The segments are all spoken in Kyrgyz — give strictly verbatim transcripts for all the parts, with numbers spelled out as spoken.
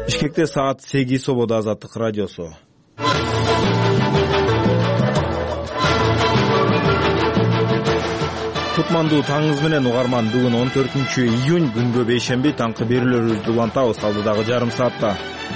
Бишкекте саат сегиз ободо Азаттык радиосу. Кутмандуу таңыңыз менен угарман. Бүгүн он төртүнчү июнь күнгө бейшемби таңкы берүүлөрүбүздү улантабыз алдыдагы жарым саатта.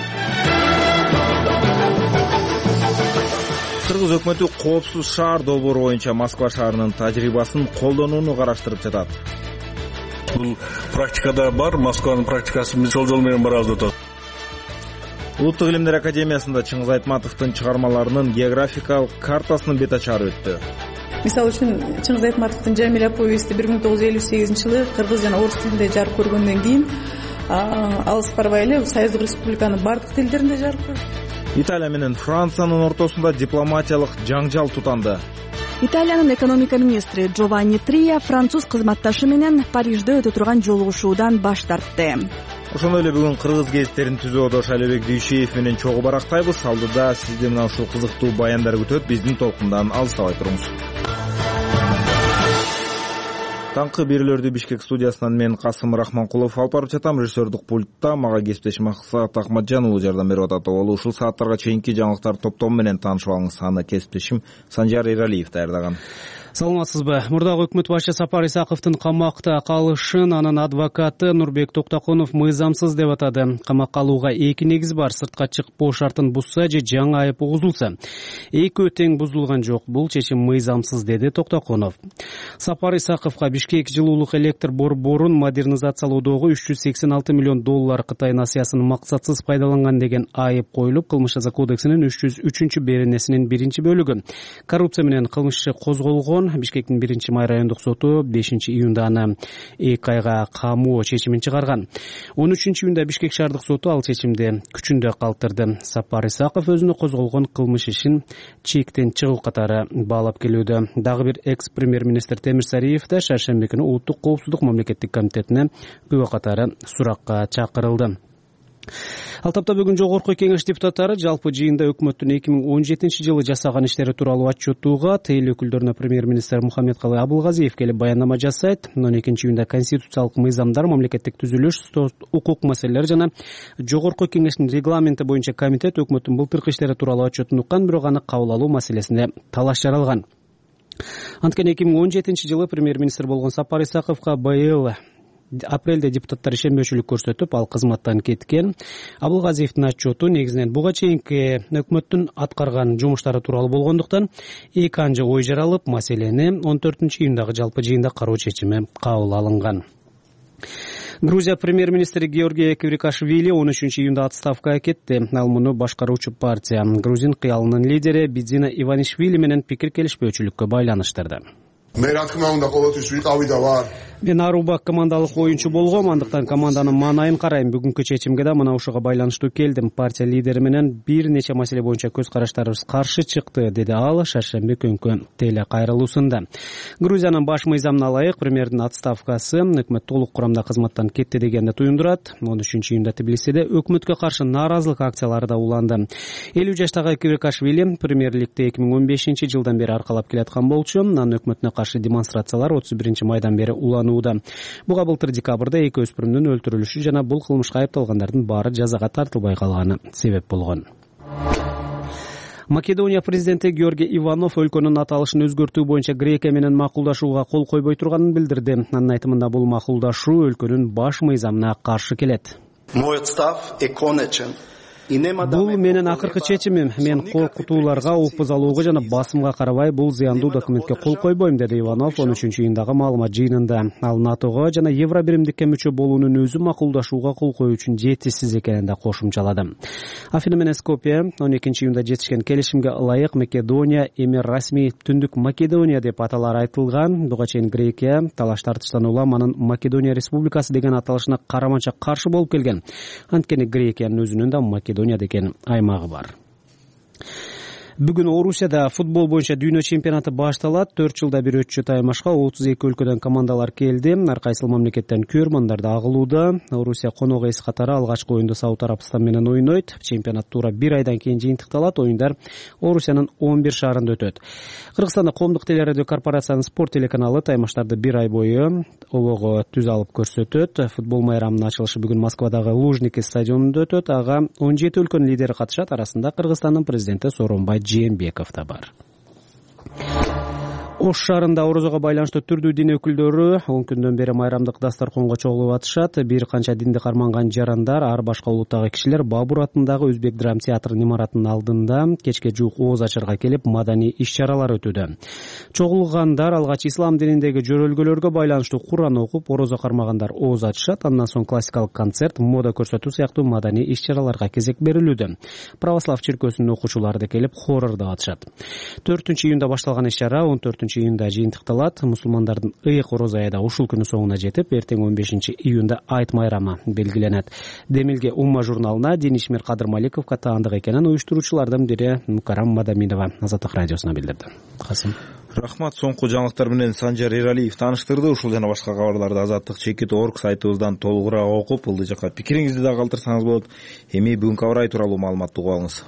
Кыргыз өкмөтү коопсуз шаар долбоору боюнча Москва шаарынын тажрыйбасын колдонууну караштырып жатат. Бул практикада бар, Москванын практикасы мисал жол менен барабыз деп атат. Улуттук илимдер академиясында Чыңгыз Айтматовдун чыгармаларынын географикалык картасынын бет ачары өттү. Мисалы үчүн Чыңгыз Айтматовдун Жамиля повести бир миң тогуз жүз элүү сегизинчи жылы кыргыз жана орус тилинде жарык көргөндөн кийин алыс барбай эле Союздук Республиканын бардык тилдеринде жарык көрдү. Италия менен Франциянын ортосунда дипломатиялык жаңжал тутанды. Италиянын экономика министри Джованни Трия француз кызматташы менен Парижде өтө турган жолугушуудан баш тартты. Ошондой эле бүгүн кыргыз гезиттерин түзүү одош Алибек Дүйшиев менен чогуу барактайбыз. Алдыда сизди мына ушул кызыктуу баяндар күтөт. Биздин толкундан алыстабай туруңуз. Таңкы берүүлөрдү Бишкек студиясынан мен Касым Рахманкулов алып барып жатам. Режиссердук пультта мага кесиптешим Максат Ахматжан уулу жардам берип атат. Ол ушул сааттарга чейинки жаңылыктар топтому менен таанышып алыңыз. Аны кесиптешим Санжар Эралиев даярдаган. Саламатсызбы? Мурдагы өкмөт башчы Сапар Исаковдун камакта калышын анын адвокаты Нурбек Токтоконов мыйзамсыз деп атады. Камакка алууга эки негиз бар: сыртка чыкпоо шартын бузса же жаңы айып угузулса. Экөө тең бузулган жок. Бул чечим мыйзамсыз, деди Токтоконов. Сапар Исаковго Бишкек жылуулук электр борборун модернизациялоодогу үч жүз сексен алты миллион доллар Кытай насыясын максатсыз пайдаланган деген айып коюлуп, кылмыш жаза кодексинин үч жүз үчүнчү беренесинин биринчи бөлүгү коррупция менен кылмыш иши козголгон. Бишкектин биринчи май райондук соту бешинчи июнда аны эки айга камоо чечимин чыгарган. он үчүнчү июнда Бишкек шаардык соту ал чечимди күчүндө калтырды. Сапар Исаков өзүнө козголгон кылмыш ишин чектен чыгуу катары баалап келүүдө. Дагы бир экс премьер-министр Темир Сариев да шаршемби күнү Улуттук коопсуздук мамлекеттик комитетине күбө катары суракка чакырылды. Ал тапта бүгүн жогорку кеңеш депутаттары жалпы жыйында өкмөттүн эки миң он жетинчи жылы жасаган иштери тууралуу отчеттууга эл өкүлдөрүнө премьер-министр Мухаммедкалый Абылгазиев келип баяндама жасайт. он экинчи июнда конституциялык мыйзамдар, мамлекеттик түзүлүш, укук маселелери жана жогорку кеңештин регламенти боюнча комитет өкмөттүн былтыркы иштери тууралуу отчетун уккан, бирок аны кабыл алуу маселесинде талаш жаралган. Анткени эки миң он жетинчи жылы премьер-министр болгон Сапар Исаковго быйыл апрелде депутаттар ишенбөөчүлүк көрсөтүп, ал кызматтан кеткен. Абылгазиевдин отчету негизинен буга чейинки өкмөттүн аткарган жумуштары тууралуу болгондуктан эки анча ой жаралып, маселени он төртүнчү июндагы жалпы жыйында кароо чечими кабыл алынган. Грузия премьер-министри Георгий Квирикашвили он үчүнчү июнда отставкага кетти. Ал муну башкаруучу партия Грузин кыялынын лидери Бидзина Иванишвили менен пикир келишпөөчүлүккө байланыштырды. Мен Аруба командалык оюнчу болгом, андыктан команданын маанайын карайм. Бүгүнкү чечимге да мына ушуга байланыштуу келдим. Партия лидери менен бир нече маселе боюнча көз караштарыбыз каршы чыкты, деди ал шаршемби күнкү теле кайрылуусунда. Грузиянын баш мыйзамына ылайык премьердин отставкасы өкмөт толук курамда кызматтан кетти дегенди туюндурат. он үчүнчү июнда Тбилисиде өкмөткө каршы нааразылык акциялары да уланды. элүү жаштагы Квирикашвили премьерликти эки миң он бешинчи жылдан бери аркалап келаткан болчу. Анын өкмөтүнө каршы демонстрациялар отуз биринчи майдан бери уланууда. Буга былтыр декабрда эки өспүрүмдүн өлтүрүлүшү жана бул кылмышка айыпталгандардын баары жазага тартылбай калганы себеп болгон. Македония президенти Георгий Иванов өлкөнүн аталышын өзгөртүү боюнча Грекия менен макулдашууга кол койбой турганын билдирди. Анын айтымында бул макулдашуу өлкөнүн баш мыйзамына каршы келет. Мой отстав е конечен. Бул менин акыркы чечимим. Мен коркутууларга, опуз алууга жана басымга карабай бул зыяндуу документке кол койбойм, деди Иванов он үчүнчү июндагы маалымат жыйынында. Ал НАТОго жана Евробиримдикке мүчө болуунун өзү макулдашууга кол коюу үчүн жетишсиз экенин да кошумчалады. Афина менен Скопье он экинчи июнда жетишкен келишимге ылайык Македония эми расмий Түндүк Македония деп аталары айтылган. Буга чейин Грекия талаш тартыштан улам анын Македония Республикасы деген аталышына караманча каршы болуп келген. Анткени Грекиянын өзүнүн да Македония деген аймагы бар. Бүгүн Орусияда футбол боюнча дүйнө чемпионаты башталат. төрт жылда бир өтчү таймашка отуз эки өлкөдөн командалар келди. Ар кайсыл мамлекеттен көрмандар да агылууда. Орусия конок эс катары алгачкы оюнду Сауд Арабстан менен ойнойт. Чемпионат туура бир айдан кийин жыйынтыкталат. Оюндар Орусиянын он бир шаарында өтөт. Кыргызстанда коомдук телерадио корпорациянын спорт телеканалы таймаштарды бир ай бою обого түз алып көрсөтөт. Футбол майрамынын ачылышы бүгүн Москвадагы Лужники стадионунда өтөт. Ага он жети өлкөнүн лидери катышат. Арасында Кыргызстандын президенти Сооронбай Жээнбеков да бар. Ош шаарында орозого байланыштуу түрдүү дин өкүлдөрү он күндөн бери майрамдык дастарконго чогулуп атышат. Бир канча динди карманган жарандар, ар башка улуттагы кишилер Бабур атындагы Өзбек драм театрынын имаратынын алдында кечке жуук ооз ачарга келип маданий иш-чаралар өтүүдө. Чогулгандар алгач ислам дининдеги жөрөлгөлөргө байланыштуу Куран окуп, орозо кармагандар ооз ачышат. Андан соң классикалык концерт, мода көрсөтүү сыяктуу маданий иш-чараларга кезек берилүүдө. Православ чиркөөсүнүн окуучулары да келип, хор ырдап атышат. төртүнчү июнда башталган иш-чара он төртүнчү июнда жыйынтыкталат. Мусулмандардын ыйык орозо айда ушул күнү соңуна жетип, эртең он бешинчи июнда айт майрамы белгиленет. Демилге Умма журналына Дин Ишмер Кадыр Маликов каттаандык экенин уюштуруучулардын бири Мукарам Мадаминова Азаттык радиосуна билдирди. Касым. Рахмат. Соңку жаңылыктар менен Санжар Эралиев тааныштырды. Ушул жана башка кабарларды Азаттык чекит точка орг сайтыбыздан толугураак окуп, ылдый жакка пикириңизди да калтырсаңыз болот. Эми бүгүнкү аба ырайы тууралуу маалыматты угуп алыңыз.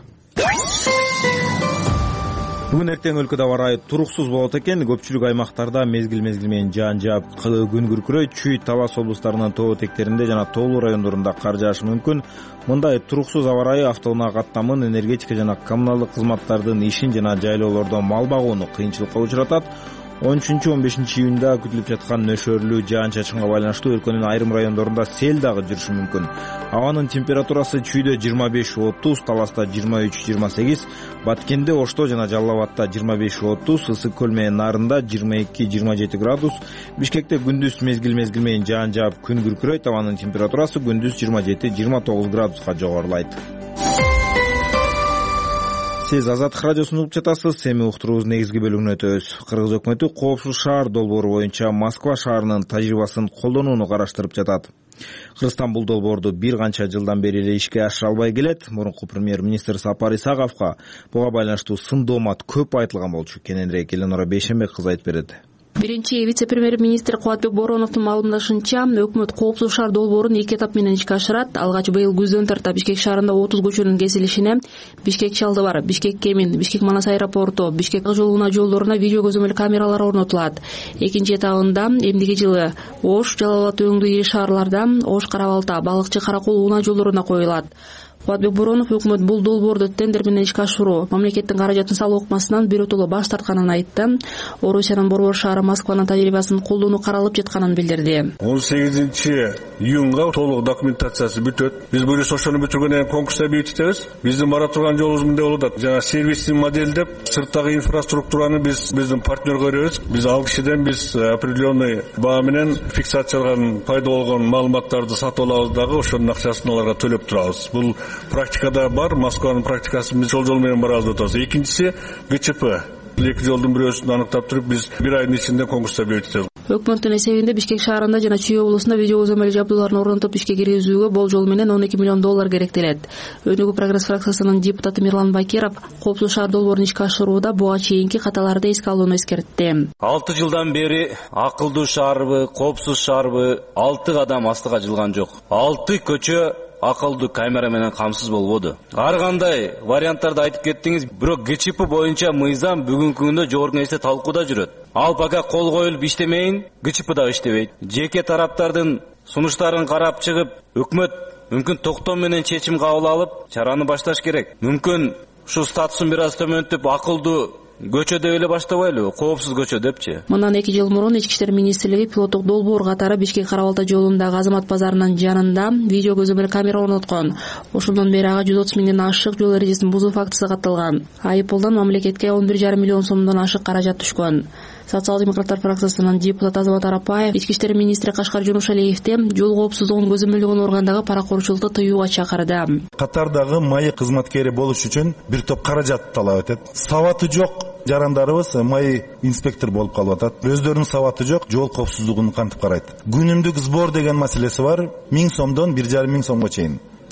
Бүгүн эртең өлкөдө аба ырайы туруксуз болот экен. Көпчүлүк аймактарда мезгил мезгил менен жаан жаап, күн күркүрөйт. Чүй, Талас облустарынын тоо этектеринде жана тоолуу райондорунда кар жаашы мүмкүн. Мындай туруксуз аба ырайы автоунаа каттамын, энергетика жана коммуналдык кызматтардын ишин жана жайлоолордо мал багууну кыйынчылыкка учуратат. он үчүнчү он бешинчи июнда күтүлүп жаткан нөшөрлүү жаан-чачынга байланыштуу өлкөнүн айрым райондорунда сел дагы жүрүшү мүмкүн. Абанын температурасы Чүйдө жыйырма беш отуз, Таласта жыйырма үч жыйырма сегиз, Баткенде, Ошто жана Жалал Абадта жыйырма беш отуз, Ысык көл менен Нарында жыйырма эки жыйырма жети градус. Бишкекте күндүз мезгил-мезгил менен жаан жаап, күн күркүрөйт. Абанын температурасы күндүз жыйырма жети жыйырма тогуз градуска жогорулайт. Сиз Азаттык радиосун угуп жатасыз. Эми уктуруубуздун негизги бөлүгүнө өтөбүз. Кыргыз өкмөтү коопсуз шаар долбоору боюнча Москва шаарынын тажрыйбасын колдонууну караштырып жатат. Кыргызстан бул долбоорду бир канча жылдан бери эле ишке ашыра албай келет. Мурунку премьер-министр Сапар Исаковго буга байланыштуу сын доомат көп айтылган болчу. Кененирээк Эленора Бейшенбек кызы айтып берет. Биринчи вице-премьер-министр Кубатбек Бороновдун маалымдашынча, өкмөт коопсуз шаар долбоорун эки этап менен ишке ашырат. Алгач быйыл күздөн тарта Бишкек шаарында отуз көчөнүн кесилишине Бишкек Чалдыбар, Бишкек Кемин, Бишкек Манас аэропорту, Бишкек жолуна жолдоруна видео көзөмөл камералары орнотулат. Экинчи этабында эмдиги жылы Ош, Жалал Абад өңдүү ири шаарларда Ош, Карабалта, Балыкчы, Каракол унаа жолдоруна коюлат. Кубатбек Боронов өкмөт бул долбоорду тендер менен ишке ашыруу, мамлекеттин каражатын салуу ыкмасынан биротоло баш тартканын айтты. Орусиянын борбор шаары Москванын тажрыйбасын колдонуу каралып жатканын билдирди. он сегизинчи июнга толук документациясы бүтөт. Биз бул ошону бүтүргөндөн кийин конкурста бекитебиз. Биздин бара турган жолубуз мындай болот. Жана сервисный модельдеп, сырттагы инфраструктураны биз биздин партнерге беребиз. Биз ал кишиден биз определенный баа менен фиксацияланган пайда болгон маалыматтарды сатып алабыз дагы ошонун акчасын аларга төлөп турабыз. Бул практикада бар, Москванын практикасы биз жол жол менен барабыз деп атабыз. Экинчиси ГЧП. Эки жолдун бирөөсүн аныктап туруп биз бир айдын ичинде конкурста бекитебиз. Өкмөттүн эсебинде Бишкек шаарында жана Чүй облусунда видео көзөмөл жабдууларын орнотуп ишке киргизүүгө болжол менен он эки миллион доллар керектелет. Өнүгүү прогресс фракциясынын депутаты Мирлан Бакиров коопсуз шаар долбоорун ишке ашырууда буга чейинки каталарды эске алууну эскертти. алты жылдан бери акылдуу шаарбы, коопсуз шаарбы алты кадам астыга жылган жок. алты көчө акылдуу камера менен камсыз болбоду. Ар кандай варианттарды айтып кеттиңиз, бирок ГЧП боюнча мыйзам бүгүнкү күндө жогорку кеңеште талкууда жүрөт. Ал пока кол коюлуп иштемейин, ГЧП да иштебейт. Жеке тараптардын сунуштарын карап чыгып, өкмөт мүмкүн токтом менен чечим кабыл алып, чараны башташ керек. Мүмкүн ушу статусун бир аз төмөнтүп, акылдуу көчө деп эле баштабайлыбы, коопсуз көчө депчи. Мындан эки жыл мурун Ички иштер министрлиги пилоттук долбоор катары Бишкек Карабалта жолундагы Азамат базарынын жанында видео көзөмөл камера орноткон. Ошондон бери ага жүз отуз миңден ашык жол эрежесин бузуу фактысы катталган. Айыппулдан мамлекетке он бир жарым миллион сомдон ашык каражат түшкөн. Социал-демократтар фракциясынын депутаты Азамат Арапаев Ички иштер министри Кашкар Жунушалиевди жол коопсуздугун көзөмөлгөн органдагы паракорчулукту тыюуга чакырды. Катардагы майы кызматкери болуш үчүн бир топ каражат талап этет. Сабаты жок жарандарыбыз май инспектор болуп калып атат. Өздөрүнүн сабаты жок, жол коопсуздугун кантип карайт. Күнүмдүк сбор деген маселеси бар. миң сомдон бир жарым миң сомго чейин.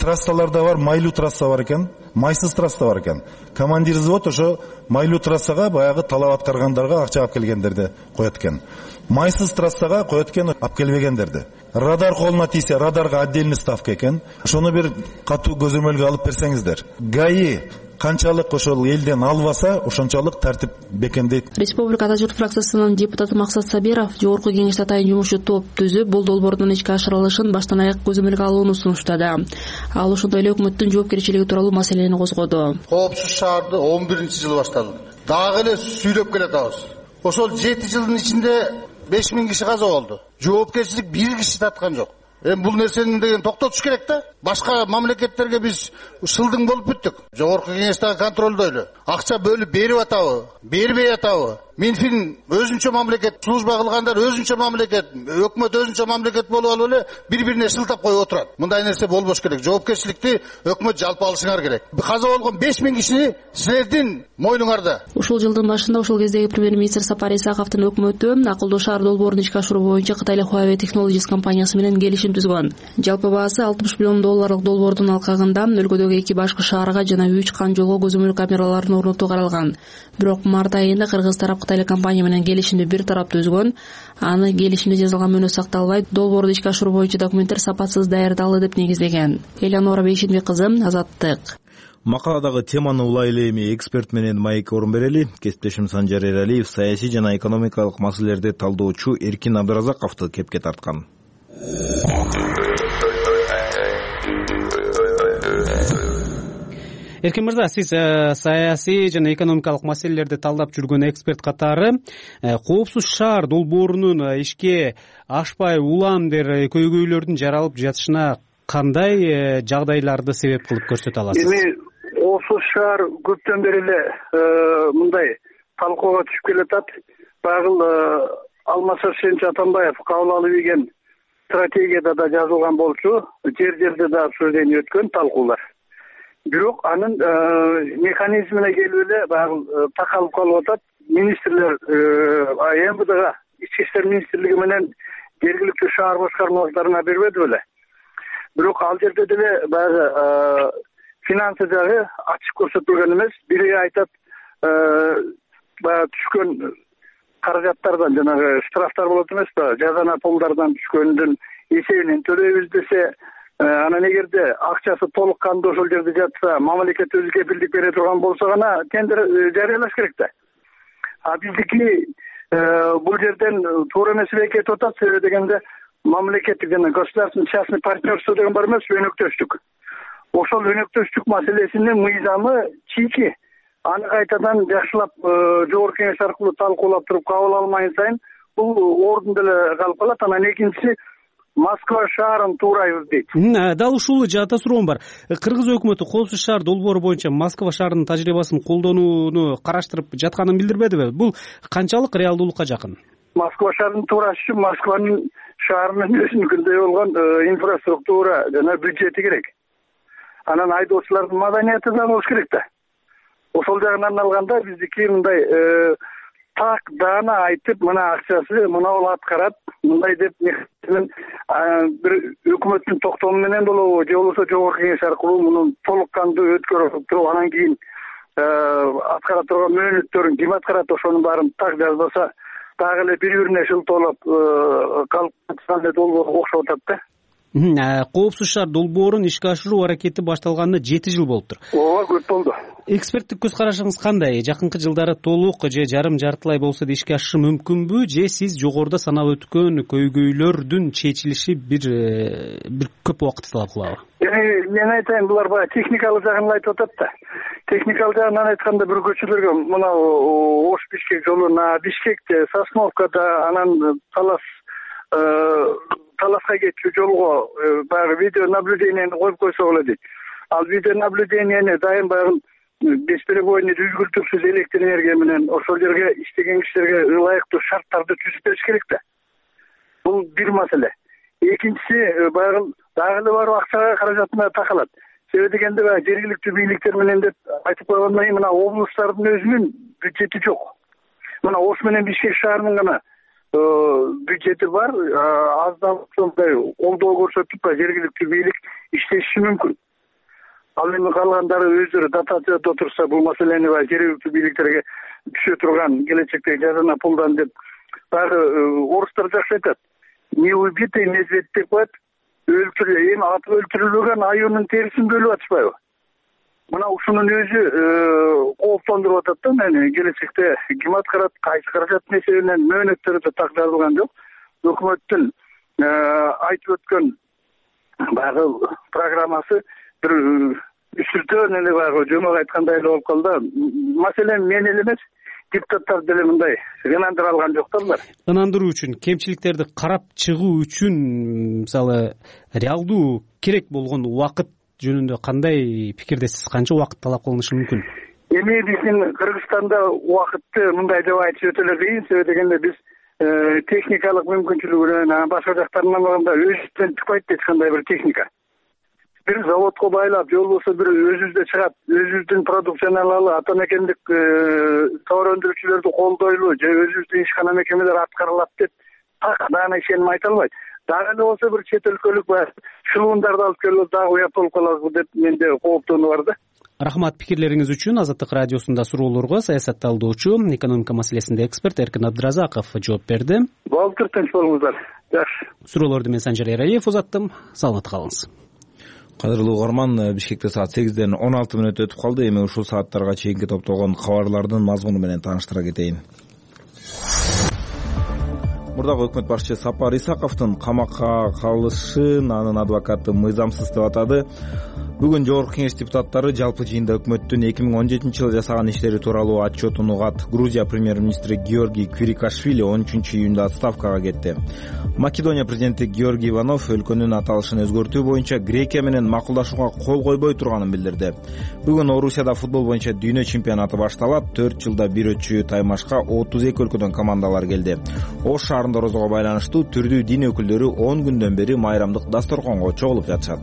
трассалар да бар, майлуу трасса бар экен, майсыз трасса бар экен. Командир взвод ошо майлуу трассага баягы талап аткаргандарга акча алып келгендерди коет экен. Майсыз трассага коет экен алып келбегендерди. Радар колуна тийсе, радарга отдельный ставка экен. Ошону бир катуу көзөмөлгө алып берсеңиздер. ГАИ канчалык ошол элден албаса, ошончолук тартип бекемдейт. Республика Ата журт фракциясынын депутаты Максат Сабиров жогорку кеңеште атайын жумушчу топ түзүп, бул долбоордун ишке ашырылышын баштан аяк көзөмөлгө алууну сунуштады. Ал ошондой эле өкмөттүн жоопкерчилиги тууралуу маселени козгоду. Коопсуз шаарды он биринчи жылы башталды. Дагы эле сүйлөп келатабыз. Ошол жети жылдын ичинде беш миң киши каза болду. Жоопкерчилик бир киши тарткан жок. Эми бул нерсени деген токтотуш керек да. Башка мамлекеттерге биз шылдың болуп бүттүк. Жогорку кеңештеги контролдойлу. Акча бөлүп берип атабы, бербей атабы. Минфин өзүнчө мамлекет, служба кылгандар өзүнчө мамлекет, өкмөт өзүнчө мамлекет болуп алып эле бири-бирине шылтап коюп отурат. Мындай нерсе болбош керек. Жоопкерчиликти өкмөт жалпы алышыңар керек. Каза болгон беш миң киши силердин мойнуңарда. Ушул жылдын башында ошол кездеги премьер-министр Сапар Исаковдун өкмөтү акылдуу шаар долбоорун ишке ашыруу боюнча Кытайлык Huawei Technologies компаниясы менен келишим түзгөн. Жалпы баасы алтымыш миллион долларлык долбоордун алкагында өлкөдөгү эки башкы шаарга жана үч кан жолго көзөмөл камераларын орнотуу каралган. Бирок март айында кыргыз тарап Кытайлык компания менен келишимди бир тарап түзгөн. Аны келишимде жазылган мөөнөт сакталбай, долбоорду ишке ашыруу боюнча документтер сапатсыз даярдалды деп негиздеген. Элеонора Бейшенбек кызы, Азаттык. Макаладагы теманы улай эле эми эксперт менен маекке орун берели. Кесиптешим Санжар Эралиев саясий жана экономикалык маселелерди талдоочу Эркин Абдыразаковду кепке тарткан. Эркин мырза, сиз саясий жана экономикалык маселелерди талдап жүргөн эксперт катары коопсуз шаар долбоорунун ишке ашпай улам бери көйгөйлөрдүн жаралып жатышына кандай жагдайларды себеп кылып көрсөтө аласыз? Эми коопсуз шаар көптөн бери эле мындай талкууга түшүп келатат. Багыл Алмаз Шенч Атамбаев кабыл алып ийген стратегияда да жазылган болчу, жер-жерде да обсуждение өткөн талкуулар. Бирок анын механизмине келип эле багыл такалып калып атат. Министрлер МВДга, Ички иштер министрлиги менен жергиликтүү шаар башкармаларына бербеди беле. Бирок ал жерде деле баягы финансы жагы ачык көрсөтүлгөн эмес. Бири айтат, баягы түшкөн каражаттардан, жанагы штрафтар болот эмеспи, жазана пулдардан түшкөндүн эсебинен төлөйбүз десе, анан эгерде акчасы толук кандуу ошол жерде жатса, мамлекет өзү кепилдик бере турган болсо гана тендер жарыялаш керек да. А биздики бул жерден туура эмес эле кетип атат. Себеби дегенде мамлекеттик жана государственный частный партнерство деген бар эмес, өнөктөштүк. Ошол өнөктөштүк маселесинин мыйзамы чийки. Аны кайтадан жакшылап жогорку кеңеш аркылуу талкуулап туруп кабыл алмайын сайын бул ордунда эле калып калат. Анан экинчиси Москва шаарын туурайбыз дейт. Дал ушул жата суроом бар. Кыргыз өкмөтү коопсуз шаар долбоору боюнча Москва шаарынын тажрыйбасын колдонууну караштырып жатканын билдирбедиби? Бул канчалык реалдуулукка жакын? Москва шаарынын туурасы үчүн Москванын шаарынын өзүнүкүндөй болгон инфраструктура жана бюджети керек. Анан айдоочулардын маданияты да болуш керек да. Ошол жагынан алганда биздики мындай так даана айтып, мына акчасы мына бол аткарат, мындай деп бир өкмөттүн токтому менен болобу, же болбосо жогорку кеңеш аркылуу муну толук кандуу өткөрүп туруп, анан кийин аткара турган мөөнөттөрүн ким аткарат, ошонун баарын так жазбаса, дагы эле бири-бирине шылтоолоп калып аткан эле долбоор окшоп атат да. Коопсуз шаар долбоорун ишке ашыруу аракети башталганына жети жыл болуптур. Ооба, көп болду. Эксперттик көз карашыңыз кандай? Жакынкы жылдары толук же жарым жартылай болсо да ишке ашышы мүмкүнбү, же сиз жогоруда санап өткөн көйгөйлөрдүн чечилиши бир бир көп убакыт талап кылабы? Эми мен айтайын, булар баягы техникалык жагын айтып атат да. Техникалык жагынан айтканда бир көчөлөргө мына Ош Бишкек жолуна, Бишкекте, Сосновкада, анан Талас Таласка кетчү жолго баягы видео наблюдениени коюп койсо болот дейт. Ал видео наблюдениени дайым баягы бесперебойный үзгүлтүксүз электр энергия менен ошол жерге иштеген кишилерге ылайыктуу шарттарды түзүп бериш керек да. Бул бир маселе. Экинчиси баягы дагы эле барып акчага каражатына такалат. Себеби дегенде баягы жергиликтүү бийликтер менен деп айтып койгондон кийин мына облустардын өзүнүн бюджети жок. Мына Ош менен Бишкек шаарынын гана бюджети бар, аздан сондай колдоо көрсөтүп жергиликтүү бийлик иштеши мүмкүн. ал эми калгандары өздөрү дотацияда отурса бул маселени баягы жергиликтүү бийликтерге түшө турган келечектеги жазана пулдан деп баягы орустар жакшы айтат. Не убитый медведь деп коет. Өлтүрүлө эми атып өлтүрүлгөн аюунун терисин бөлүп атышпайбы? Мына ушунун өзү кооптондуруп атат да мени. Келечекте ким аткарат, кайсы каражаттын эсебинен мөөнөттөрү да так жазылган жок. Өкмөттүн айтып өткөн баягы программасы бир үстүртөн эле баягы жомок айткандай эле болуп калды. Маселен мен эле эмес, депутаттар деле мындай ынандыра алган жоктурлар. Ынандыруу үчүн, кемчиликтерди карап чыгуу үчүн мисалы реалдуу керек болгон убакыт жөнүндө кандай пикирдесиз? Канча убакыт талап кылынышы мүмкүн? Эми биздин Кыргызстанда убакытты мындай деп айтыш өтө эле кыйын. Себеби дегенде биз техникалык мүмкүнчүлүгүнөн, анан башка жактарынан алганда өзүбүздөн чыкпайт эч кандай бир техника. Бир заводко байлап, же болбосо бир өзүбүздө чыгат, өзүбүздүн продукциялары ата мекендик товар өндүрүүчүлөрдү колдойлу, же өзүбүздүн ишкана мекемелер аткарылат деп так даана ишенип айта албайт. Дагы эле болсо бир чет өлкөлүк баягы шылуундарды алып келип дагы уят болуп калабыз деп менде кооптонуу бар да. Рахмат пикирлериңиз үчүн. Азаттык радиосунда суроолорго саясатталдоочу, экономика маселесинде эксперт Эркин Абдыразаков жооп берди. Болуптур, тынч болуңуздар. Жакшы. Суроолорду мен Санжар Эралиев узаттым. Саламатта калыңыз. Кадырлуу угарман, Бишкекте саат сегизден он алты мүнөт өтүп калды. Эми ушул сааттарга чейинки топтолгон кабарлардын мазмуну менен тааныштыра кетейин. Мурдагы өкмөт башчысы Сапар Исаковдун камакка калышын анын адвокаты мыйзамсыз деп атады. Бүгүн Жогорку Кеңеш депутаттары жалпы жыйында өкмөттүн эки миң он жетинчи жылы жасаган иштери тууралуу отчетун угат. Грузия премьер-министри Георгий Квирикашвили он үчүнчү июнда отставкага кетти. Македония президенти Георгий Иванов өлкөнүн аталышын өзгөртүү боюнча Грекия менен макулдашууга кол койбой турганын билдирди. Бүгүн Орусияда футбол боюнча дүйнө чемпионаты башталат. төрт жылда бир өтчү таймашка отуз эки өлкөдөн командалар келди. Ош шаарында орозого байланыштуу түрдүү дин өкүлдөрү он күндөн бери майрамдык дасторконго чогулуп жатышат.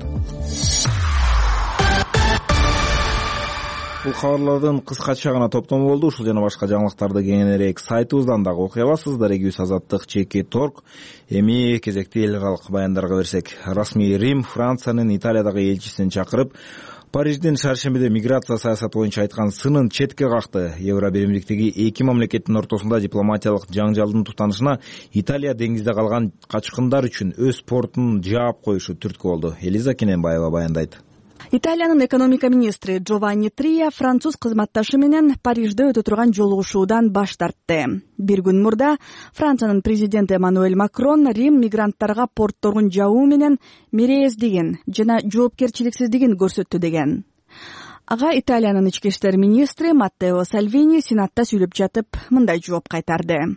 Бул кабарлардын кыскача гана топтому болду. Ушул жана башка жаңылыктарды кеңирээк сайтыбыздан дагы окуй аласыздар. Эгибиз Азаттык чеки торг. Эми кезекти эл аралык баяндарга берсек. Расмий Рим Франциянын Италиядагы элчисин чакырып, Париждин шаршембиде миграция саясаты боюнча айткан сынын четке какты. Евробиримдиктеги эки мамлекеттин ортосунда дипломатиялык жаңжалдын тутанышына Италия деңизде калган качкындар үчүн өз портун жаап коюшу түрткү болду. Элиза Кененбаева баяндайт. Италиянын экономика министри Джованни Трия француз кызматташы менен Парижде өтө турган жолугушуудан баш тартты. Бир күн мурда Франциянын президенти Эммануэль Макрон Рим мигранттарга портторун жабуу менен мерээздигин жана жоопкерчиликсиздигин көрсөттү деген. Ага Италиянын ички иштер министри Маттео Сальвини сенатта сүйлөп жатып мындай жооп кайтарды.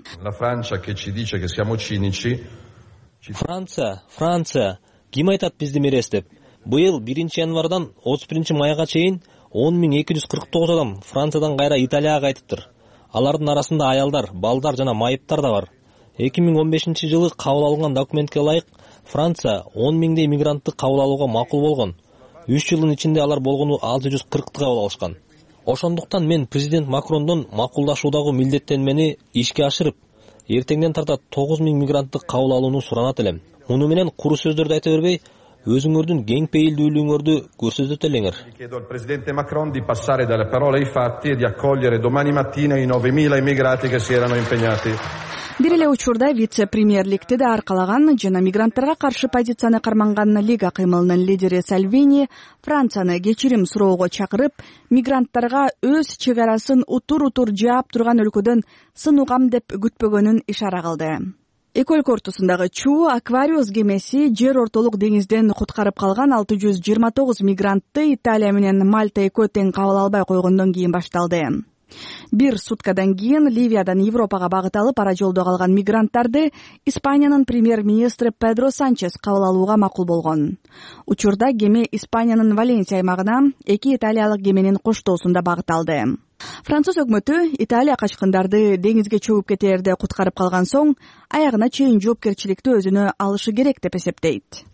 Франция, Франция, ким айтат бизди мерез деп? Быйыл биринчи январдан отуз биринчи майга чейин он миң эки жүз кырк тогуз адам Франциядан кайра Италияга кайтыптыр. Алардын арасында аялдар, балдар жана майыптар да бар. эки миң он бешинчи жылы кабыл алынган документке ылайык Франция он миңдей мигрантты кабыл алууга макул болгон. үч жылдын ичинде алар болгону алты жүз кыркты кабыл алышкан. Ошондуктан мен президент Макрондон макулдашуудагы милдеттенмени ишке ашырып, эртеңден тарта тогуз миң мигрантты кабыл алууну суранат элем. Муну менен куру сөздөрдү айта бербей, өзүңөрдүн кең пейилдүүлүгүңөрдү көрсөтөт элеңер. Chiedo al presidente Macron di passare dalle parole ai fatti e di accogliere domani mattina i novemila immigrati che si erano impegnati. Бир эле учурда вице-премьерликти да аркалаган жана мигранттарга каршы позицияны карманган Лига кыймылынын лидери Сальвини Францияны кечирим суроого чакырып, мигранттарга өз чек арасын утур-утур жаап турган өлкөдөн сынугам деп күтпөгөнүн ишара кылды. Эки өлкө ортосундагы чуу Аквариус кемеси жер ортолук деңизден куткарып калган алты жүз жыйырма тогуз мигрантты Италия менен Мальта экөө тең кабыл албай койгондон кийин башталды. Бир суткадан кийин Ливиядан Европага багыт алып ара жолдо калган мигранттарды Испаниянын премьер-министри Педро Санчес кабыл алууга макул болгон. Учурда кеме Испаниянын Валенсия аймагына эки италиялык кеменин коштоосунда багыт алды. Француз өкмөтү Италия качкындарды деңизге чөгүп кетээрде куткарып калган соң аягына чейин жоопкерчиликти өзүнө алышы керек деп эсептейт.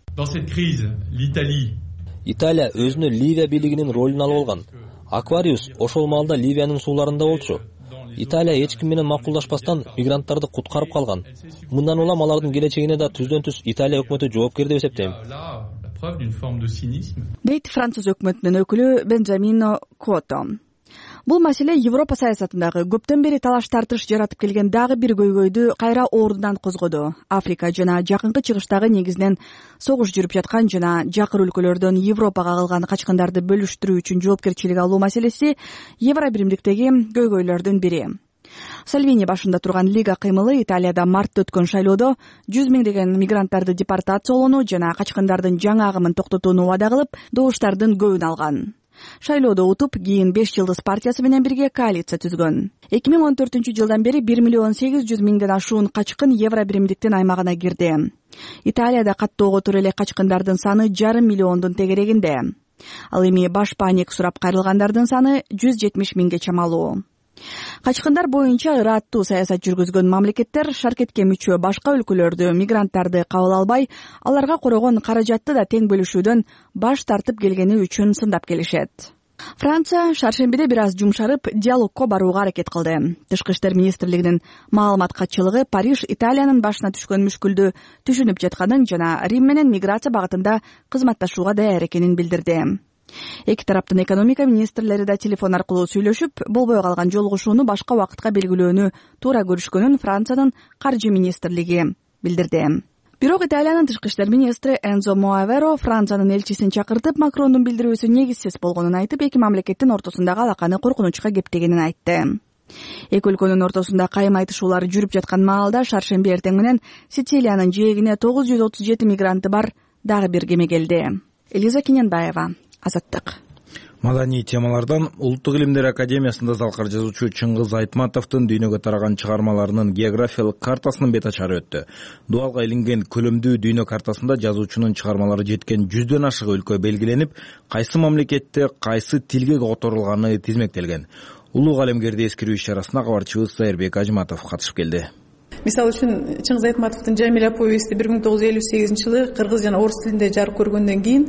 Италия өзүнө Ливия бийлигинин ролун алып алган. Аквариус ошол маалда Ливиянын сууларында болчу. Италия эч ким менен макулдашпастан мигранттарды куткарып калган. Мындан улам алардын келечегине да түздөн түз Италия өкмөтү жоопкер деп эсептейм. дейт француз өкмөтүнүн өкүлү Бенджамин Кото. Бул маселе Европа саясатындагы көптөн бери талаш тартыш жаратып келген дагы бир көйгөйдү кайра ордунан козгоду. Африка жана Жакынкы Чыгыштагы негизинен согуш жүрүп жаткан жана жакыр өлкөлөрдөн Европага кагылган качкындарды бөлүштүрүү үчүн жоопкерчилик алуу маселеси Евробиримдиктеги көйгөйлөрдүн бири. Сальвини башында турган Лига кыймылы Италияда мартта өткөн шайлоодо жүз миңдеген мигранттарды депортациялоону жана качкындардын жаңы агымын токтотууну убада кылып, добуштардын көбүн алган. Шайлоодо утуп, кийин беш жылдыз партиясы менен бирге коалиция түзгөн. эки миң он төртүнчү жылдан бери бир миллион сегиз жүз миңден ашуун качкын Евробиримдиктин аймагына кирди. Италияда каттоого тура эле качкындардын саны жарым миллиондун тегерегинде. Ал эми баш паник сурап кайрылгандардын саны жүз жетимиш миңге чамалуу. Качкындар боюнча ыраттуу саясат жүргүзгөн мамлекеттер шаркетке мүчө башка өлкөлөрдү мигранттарды кабыл албай, аларга корогон каражатты да тең бөлүшүүдөн баш тартып келгени үчүн сындап келишет. Франция шаршембиде бир аз жумшарып, диалогко барууга аракет кылды. Тышкы иштер министрлигинин маалымат катчылыгы Париж Италиянын башына түшкөн мүшкүлдү түшүнүп жатканын жана Рим менен миграция багытында кызматташууга даяр экенин билдирди. Эки тараптын экономика министрлери да телефон аркылуу сүйлөшүп, болбой калган жолугушууну башка убакытка белгилөөнү туура көрүшкөнүн Франциянын каржы министрлиги билдирди. Бирок Италиянын тышкы иштер министри Энзо Моаверо Франциянын элчисин чакыртып, Макрондун билдирүүсү негизсиз болгонун айтып, эки мамлекеттин ортосундагы алаканы коркунучка кептегенин айтты. Эки өлкөнүн ортосунда кайым айтышуулар жүрүп жаткан маалда шаршемби эртең менен Сицилиянын жээгине тогуз жүз отуз жети мигранты бар дагы бир кеме келди. Элиза Киненбаева, Азаттык. Маданий темалардан Улуттук илимдер академиясында залкар жазуучу Чыңгыз Айтматовдун дүйнөгө тараган чыгармаларынын географиялык картасынын бет ачары өттү. Дуалга илинген көлөмдүү дүйнө картасында жазуучунун чыгармалары жеткен жүздөн ашык өлкө белгиленип, кайсы мамлекетте кайсы тилге которулганы тизмектелген. Улуу калемгерди эскерүү иш-чарасына кабарчыбыз Сайырбек Ажматов катышып келди. Мисалы үчүн Чыңгыз Айтматовдун Жамиля повести бир миң тогуз жүз элүү сегизинчи жылы кыргыз жана орус тилинде жарык көргөндөн кийин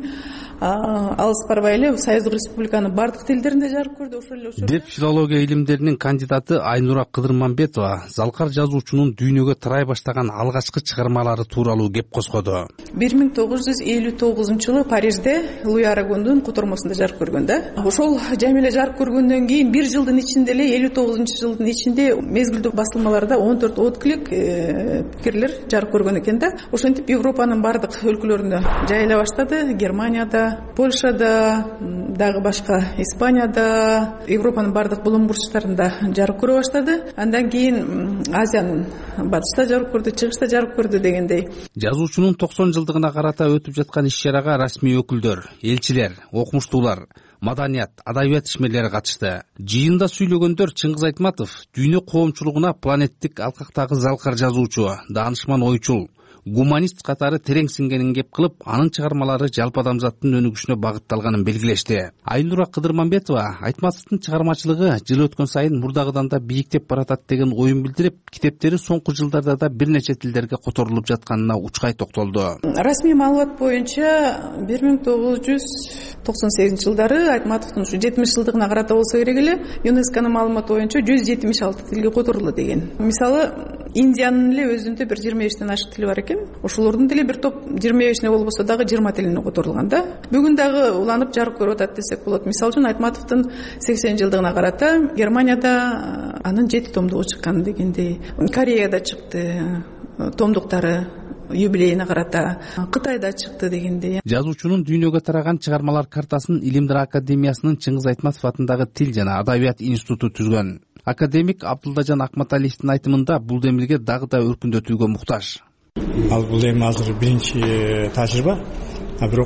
алыс барбай эле Союздук Республиканын бардык тилдеринде жарык көрдү. Ошол эле учурда деп филология илимдеринин кандидаты Айнура Кыдырманбетова залкар жазуучунун дүйнөгө тарай баштаган алгачкы чыгармалары тууралуу кеп козгоду. бир миң тогуз жүз элүү тогузунчу жылы Парижде Луи Арагондун котормосунда жарык көргөн да. Ошол Жамиля жарык көргөндөн кийин бир жылдын ичинде эле элүү тогузунчу жылдын ичинде мезгилдүү басылмаларда он төрт отклик пикирлер жарык көргөн экен да. Ошентип Европанын бардык өлкөлөрүндө жайыла баштады. Германияда, Польшада, дагы башка Испанияда, Европанын бардык булуң бурчтарында жарык көрө баштады. Андан кийин Азиянын батышта жарык көрдү, чыгышта жарык көрдү дегендей. Жазуучунун токсон жылдыгына карата өтүп жаткан иш-чарага расмий өкүлдөр, элчилер, окумуштуулар, маданият, адабият ишмерлери катышты. Жыйында сүйлөгөндөр Чыңгыз Айтматов дүйнө коомчулугуна планеттик алкактагы залкар жазуучу, даанышман ойчул, гуманист катары терең сиңгенин кеп кылып, анын чыгармалары жалпы адамзаттын өнүгүшүнө багытталганын белгилешти. Айнура Кыдырманбетова Айтматовдун чыгармачылыгы жыл өткөн сайын мурдагыдан да бийиктеп баратат деген оюн билдирип, китептери соңку жылдарда да бир нече тилдерге которулуп жатканына учкай токтолду. Расмий маалымат боюнча бир миң тогуз жүз токсон сегизинчи жылдары Айтматовдун ушу жетимиш жылдыгына карата болсо керек эле ЮНЕСКОнун маалыматы боюнча жүз жетимиш алты тилге которулду деген. Мисалы, Индиянын эле өзүндө бир жыйырма бештен ашык тили бар экен. Ошолордун тили бир топ жыйырма бешине болбосо дагы жыйырма тилине которулган да. Бүгүн дагы уланып жарык көрүп атат десек болот. Мисалы үчүн Айтматовдун сексен жылдыгына карата Германияда анын жети томдугу чыккан дегендей. Кореяда чыкты томдуктары юбилейине карата, Кытайда чыкты дегендей. Жазуучунун дүйнөгө тараган чыгармалар картасын Илимдер академиясынын Чыңгыз Айтматов атындагы Тил жана Адабият институту түзгөн. Академик Абдулдажан Акматалиевдин айтымында бул демилге дагы да өркүндөтүүгө муктаж. Ал бул эми азыр биринчи тажрыйба, бирок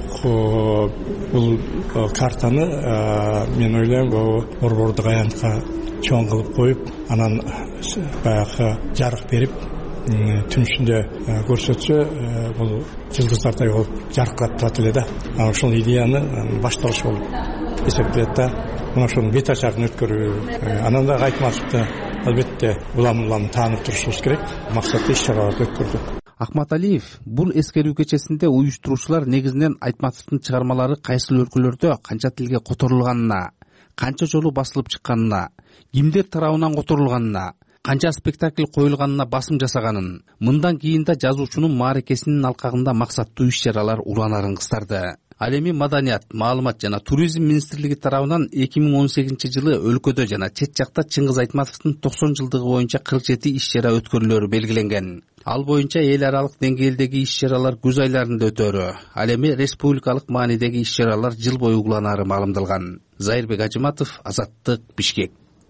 бул картаны мен ойлойм борбордук аянтка чоң кылып коюп, анан баягы жарык берип, түн ичинде көрсөтсө, бул жылдыздардай болуп жаркырап турат эле да. Ошол идеяны башталыш болуп эсептелет да. Мына ошонун бет ачарын өткөрүү, анан да Айтматовду албетте улам-улам таанып турушубуз керек. Максаты иш-чараларды өткөрдүк. Акматалиев бул эскерүү кечесинде уюштуруучулар негизинен Айтматовдун чыгармалары кайсы өлкөлөрдө канча тилге которулганына, канча жолу басылып чыкканына, кимдер тарабынан которулганына, канча спектакль коюлганына басым жасаганын, мындан кийин да жазуучунун мааракесинин алкагында максаттуу иш чаралар уланарын кыстарды. Ал эми Маданият, маалымат жана туризм министрлиги тарабынан эки миң он сегизинчи жылы өлкөдө жана чет жакта Чыңгыз Айтматовдун токсон жылдыгы боюнча кырк жети иш чара өткөрүлөрү белгиленген. Ал боюнча эл аралык деңгээлдеги иш чаралар күз айларында өтөрү, ал эми республикалык маанидеги иш чаралар жыл бою уланары маалымдалган. Зайырбек Ажыматов, Азаттык, Бишкек.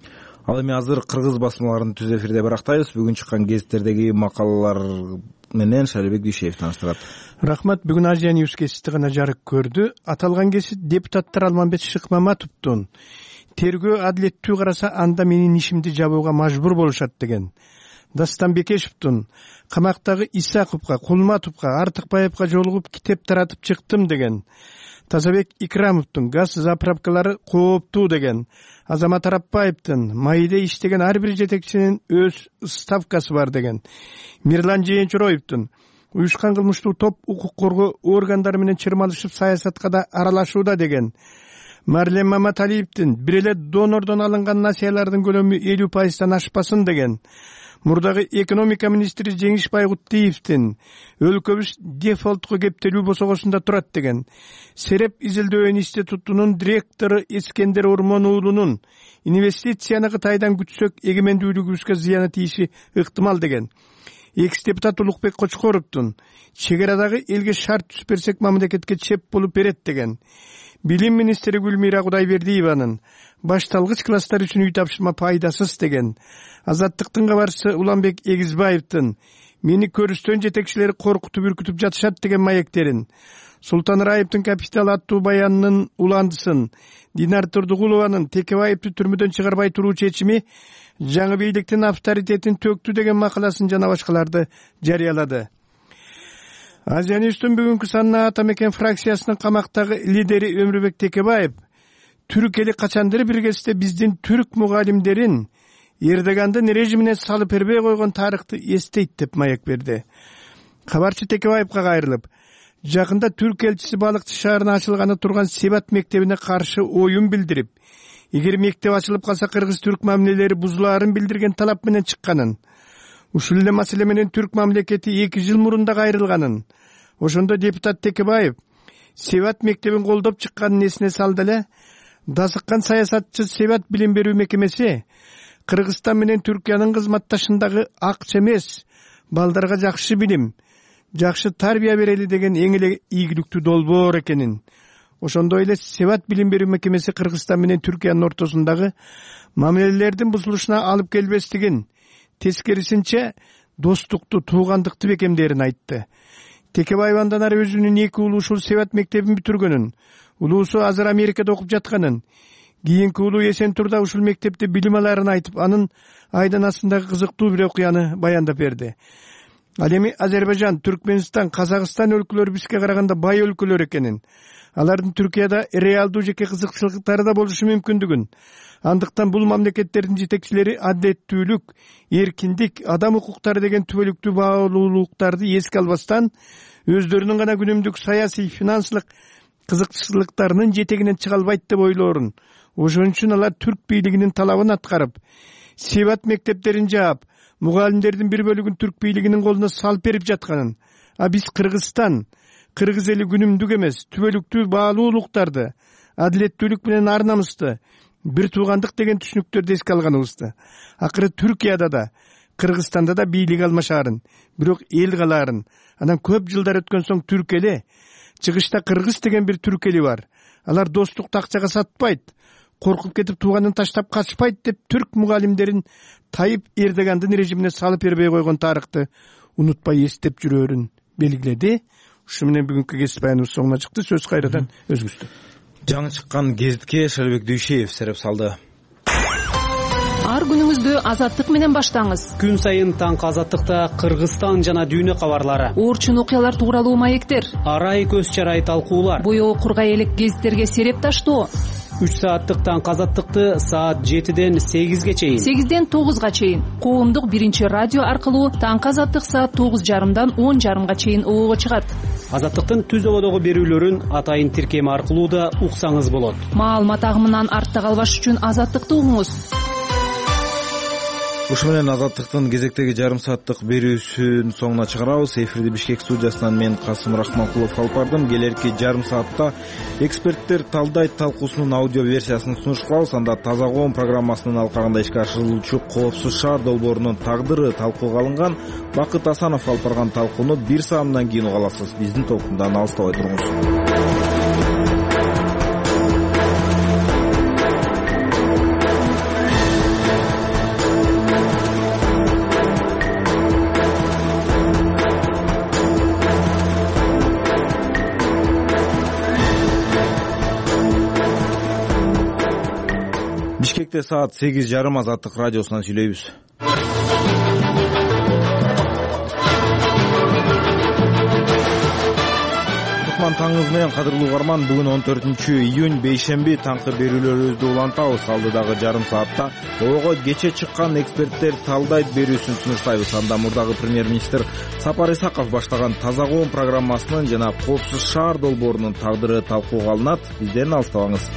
Ал эми азыр кыргыз басмаларын түз эфирде барактайбыз. Бүгүн чыккан гезиттердеги макалалар менен Шалибек Дүйшеев таныштырат. Рахмат. Бүгүн Азия Ньюс гезити гана жарык көрдү. Аталган гезит депутаттар Алмамбет Шыкмаматовдун тергөө адилеттүү караса анда менин ишимди жабууга мажбур болушат деген, Дастан Бекешевдун камактагы Исаковго, Кулматовго, Артыкбаевго жолугуп китеп таратып чыктым деген, Тазабек Икрамовдун газ заправкалары кооптуу деген, Азамат Арапбаевдин майда иштеген ар бир жетекчинин өз ставкасы бар деген, Мирлан Жээнчороевдун уюшкан кылмыштуу топ укук коргоо органдары менен чырмалышып саясатка да аралашууда деген, Марлен Маматалиевдин бир эле донордон алынган насыялардын көлөмү элүү пайыздан ашпасын деген, мурдагы экономика министри Жеңиш Байгуттиевдин өлкөбүз дефолтко кептелүү босогосунда турат деген, Сереп изилдөө институтунун директору Эскендер Ормон уулунун инвестицияны Кытайдан күтсөк эгемендүүлүгүбүзгө зыяны тийиши ыктымал деген, экс депутат Улукбек Кочкоровдун чек арадагы элге шарт түзүп берсек мамлекетке чеп болуп берет деген, Билим министри Гүлмира Кудайбердиеванын башталгыч класстар үчүн үй тапшырма пайдасыз деген, Азаттыктын кабарчысы Уланбек Эгизбаевдин мени көрүстөн жетекчилери коркутуп үркүтүп жатышат деген маектерин, Султан Раевдин капитал аттуу баянынын уландысын, Динар Турдугулованын Текебаевди түрмөдөн чыгарбай туруу чечими жаңы бийликтин авторитетин төктү деген макаласын жана башкаларды жарыялады. Азия Ньюстун бүгүнкү санына Атамекен фракциясынын камактагы лидери Өмүрбек Текебаев түрк эли качандыр бир кезде биздин түрк мугалимдерин Эрдогандын режимине салып бербей койгон тарыхты эстейт деп маек берди. Кабарчы Текебаевга кайрылып, жакында түрк элчиси Балыкчы шаарына ачылганы турган Себат мектебине каршы оюн билдирип, эгер мектеп ачылып калса кыргыз-түрк мамилелери бузулаарын билдирген талап менен чыкканын, ушул эле маселе менен түрк мамлекети эки жыл мурун да кайрылганын, ошондо депутат Текебаев Себат мектебин колдоп чыкканын эсине салды эле, дасыккан саясатчы Себат билим берүү мекемеси Кыргызстан менен Түркиянын кызматташындагы акча эмес, балдарга жакшы билим, жакшы тарбия берели деген эң эле ийгиликтүү долбоор экенин, ошондой эле Себат билим берүү мекемеси Кыргызстан менен Түркиянын ортосундагы мамилелердин бузулушуна алып келбестигин, тескерисинче достукту, туугандыкты бекемдерин айтты. Текебаев андан ары өзүнүн эки уулу ушул Себат мектебин бүтүргөнүн, улуусу азыр Америкада окуп жатканын, кийинки уулу Эсентурда ушул мектепте билим аларын айтып, анын айданасындагы кызыктуу бир окуяны баяндап берди. Ал эми Азербайжан, Түркмөнстан, Казакстан өлкөлөрү бизге караганда бай өлкөлөр экенин, алардын Түркияда реалдуу жеке кызыкчылыктары да болушу мүмкүндүгүн, андыктан бул мамлекеттердин жетекчилери адилеттүүлүк, эркиндик, адам укуктары деген түбөлүктүү баалуулуктарды эске албастан, өздөрүнүн гана күнүмдүк саясий, финансылык кызыкчылыктарынын жетегинен чыга албайт деп ойлоорун, ошон үчүн алар түрк бийлигинин талабын аткарып, Себат мектептерин жаап, мугалимдердин бир бөлүгүн түрк бийлигинин колуна салып берип жатканын, а биз Кыргызстан, кыргыз эли күнүмдүк эмес, түбөлүктүү баалуулуктарды, адилеттүүлүк менен ар намысты, бир туугандык деген түшүнүктөрдү эске алганыбызды. Акыры Түркияда да, Кыргызстанда да бийлик алмашаарын, бирок эл калаарын, анан көп жылдар өткөн соң түрк эли, чыгышта кыргыз деген бир түрк эли бар. Алар достукту акчага сатпайт, коркуп кетип тууганын таштап качпайт деп түрк мугалимдерин Тайып Эрдогандын режимине салып бербей койгон тарыхты унутпай эстеп жүрөөрүн белгиледи. Ушу менен бүгүнкү гезит баяныбыз соңуна чыкты. Сөз кайрадан өзүңүздө. Жаңы чыккан гезитке Шалибек Дүйшеев сереп салды. Ар күнүңүздү Азаттык менен баштаңыз. Күн сайын таңкы Азаттыкта Кыргызстан жана дүйнө кабарлары, орчун окуялар тууралуу маектер, арай көз чарай талкуулар, боёо кургай элек гезиттерге сереп таштоо. үч сааттык таңкы Азаттыкты саат жетиден сегизге чейин, сегизден тогузга чейин коомдук биринчи радио аркылуу таңкы Азаттык саат тогуз жарымдан он жарымга чейин оого чыгат. Азаттыктын түз ободогу берүүлөрүн атайын тиркеми аркылуу да уксаңыз болот. Маалымат агымынан артта калбаш үчүн Азаттыкты угуңуз. Ушу менен Азаттыктын кезектеги жарым сааттык берүүсүн соңуна чыгарабыз. Эфирди Бишкек студиясынан мен Касым Рахманкулов алып бардым. Келерки жарым саатта эксперттер талдайт талкуусунун аудио версиясын сунуш кылабыз. Анда Таза коом программасынын алкагында ишке ашырылуучу Коопсуз шаар долбоорунун тагдыры талкууга алынган. Бакыт Асанов алып барган талкууну бир саамдан кийин уга аласыз. Биздин толкундан алыстабай туруңуз. Бишкекте саат сегиз жарым Азаттык радиосунан сүйлөйбүз. Кутман таңыңыз менен кадырлуу угарман, бүгүн он төртүнчү июнь бейшемби таңкы берүүлөрүбүздү улантабыз. Алдыдагы жарым саатта ого кече чыккан эксперттер талдайт берүүсүн сунуштайбыз. Анда мурдагы премьер-министр Сапар Исаков баштаган Таза коом программасынын жана Коопсуз шаар долбоорунун тагдыры талкууга алынат. Бизден алыстабаңыз.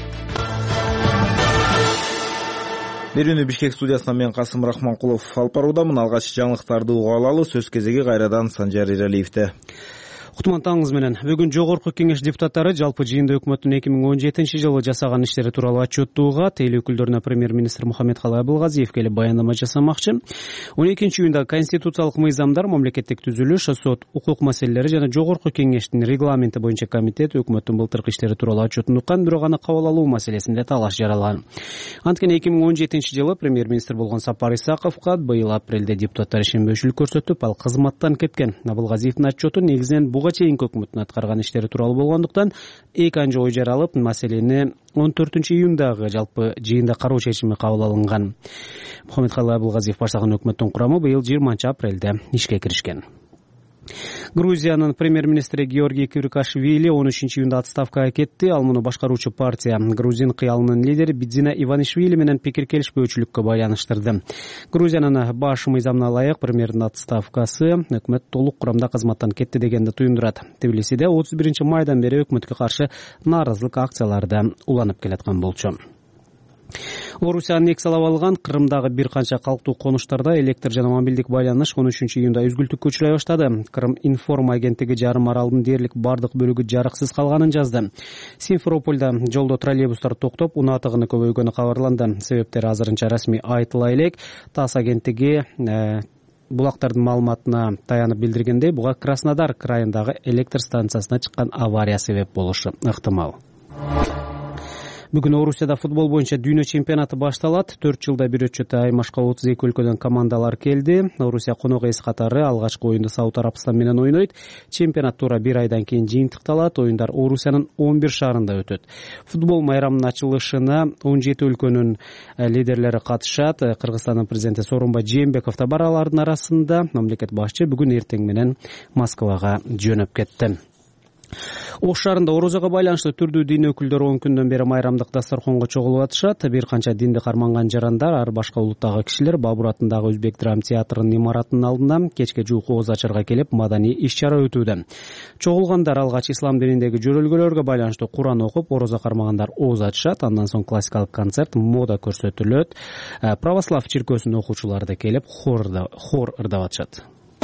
Берүүнү Бишкек студиясынан мен Касым Рахманкулов алып баруудамын. Алгач жаңылыктарды угуп алалы. Сөз кезеги кайрадан Санжар Иралиевде. Кутман таңыңыз менен. Бүгүн Жогорку Кеңеш депутаттары жалпы жыйында өкмөттүн эки миң он жетинчи жылы жасаган иштери тууралуу отчеттууга эл өкүлдөрүнө премьер-министр Мухаммедкалый Абылгазиев келип баяндама жасамакчы. он экинчи июнда конституциялык мыйзамдар, мамлекеттик түзүлүш, сот, укук маселелери жана Жогорку Кеңештин регламенти боюнча комитет өкмөттүн былтыркы иштери тууралуу отчетун уккан, бирок аны кабыл алуу маселесинде талаш жаралган. Анткени эки миң он жетинчи жылы премьер-министр болгон Сапар Исаковго быйыл апрелде депутаттар ишенбөөчүлүк көрсөтүп, ал кызматтан кеткен. Абылгазиевдин отчету негизинен буга чейинки өкмөттүн аткарган иштери тууралуу болгондуктан эки анча ой жаралып, маселени он төртүнчү июндагы жалпы жыйында кароо чечими кабыл алынган. Мухаммедкалый Абылгазиев баштаган өкмөттүн курамы быйыл жыйырманчы апрелде ишке киришкен. Грузиянын премьер-министри Георгий Квиркашвили он үчүнчү июнда отставкага кетти. Ал муну башкаруучу партия Грузин кыялынын лидери Бидзина Иванишвили менен пикир келишпөөчүлүккө байланыштырды. Грузиянын баш мыйзамына ылайык премьердин отставкасы өкмөт толук курамда кызматтан кетти дегенди туюндурат. Тбилисиде отуз биринчи майдан бери өкмөткө каршы нааразылык акциялары уланып келаткан болчу. Орусия аннексиялап алган Крымдагы бир канча калктуу конуштарда электр жана мобилдик байланыш он үчүнчү июнда үзгүлтүккө учурай баштады. Крым информ агенттиги жарым аралдын дээрлик бардык бөлүгү жарыксыз калганын жазды. Симферопольдо жолдо троллейбустар токтоп, унаа тыгыны көбөйгөнү кабарланды. Себептери азырынча расмий айтыла элек. ТАСС агенттиги булактардын маалыматына таянып билдиргендей, буга Краснодар крайындагы электр станциясына чыккан авария себеп болушу ыктымал. Бүгүн Орусияда футбол боюнча дүйнө чемпионаты башталат. төрт жылда бир өтчөтө аймашка отуз эки өлкөдөн командалар келди. Орусия конок эс катары алгачкы оюнду Сауд Арабстан менен ойнойт. Чемпионат туура бир айдан кийин жыйынтыкталат. Оюндар Орусиянын он бир шаарында өтөт. Футбол майрамынын ачылышына он жети өлкөнүн лидерлери катышат. Кыргызстандын президенти Сооронбай Жээнбеков да бар. Алардын арасында мамлекет башчы бүгүн эртең менен Москвага жөнөп кетти. Ош шаарында орозого байланыштуу түрдүү дин өкүлдөрү он күндөн бери майрамдык дасторконго чогулуп атышат. Бир канча динди карманган жарандар, ар башка улуттагы кишилер Бабур атындагы Өзбек драм театрынын имаратынын алдына кечке жуук ооз ачарга келип, маданий иш-чара өтүүдө. Чогулгандар алгач ислам дининдеги жөрөлгөлөргө байланыштуу Куран окуп, орозо кармагандар ооз ачышат. Андан соң классикалык концерт, мода көрсөтүлөт. Православ чиркөөсүнүн окуучулары да келип, хор ырдап атышат.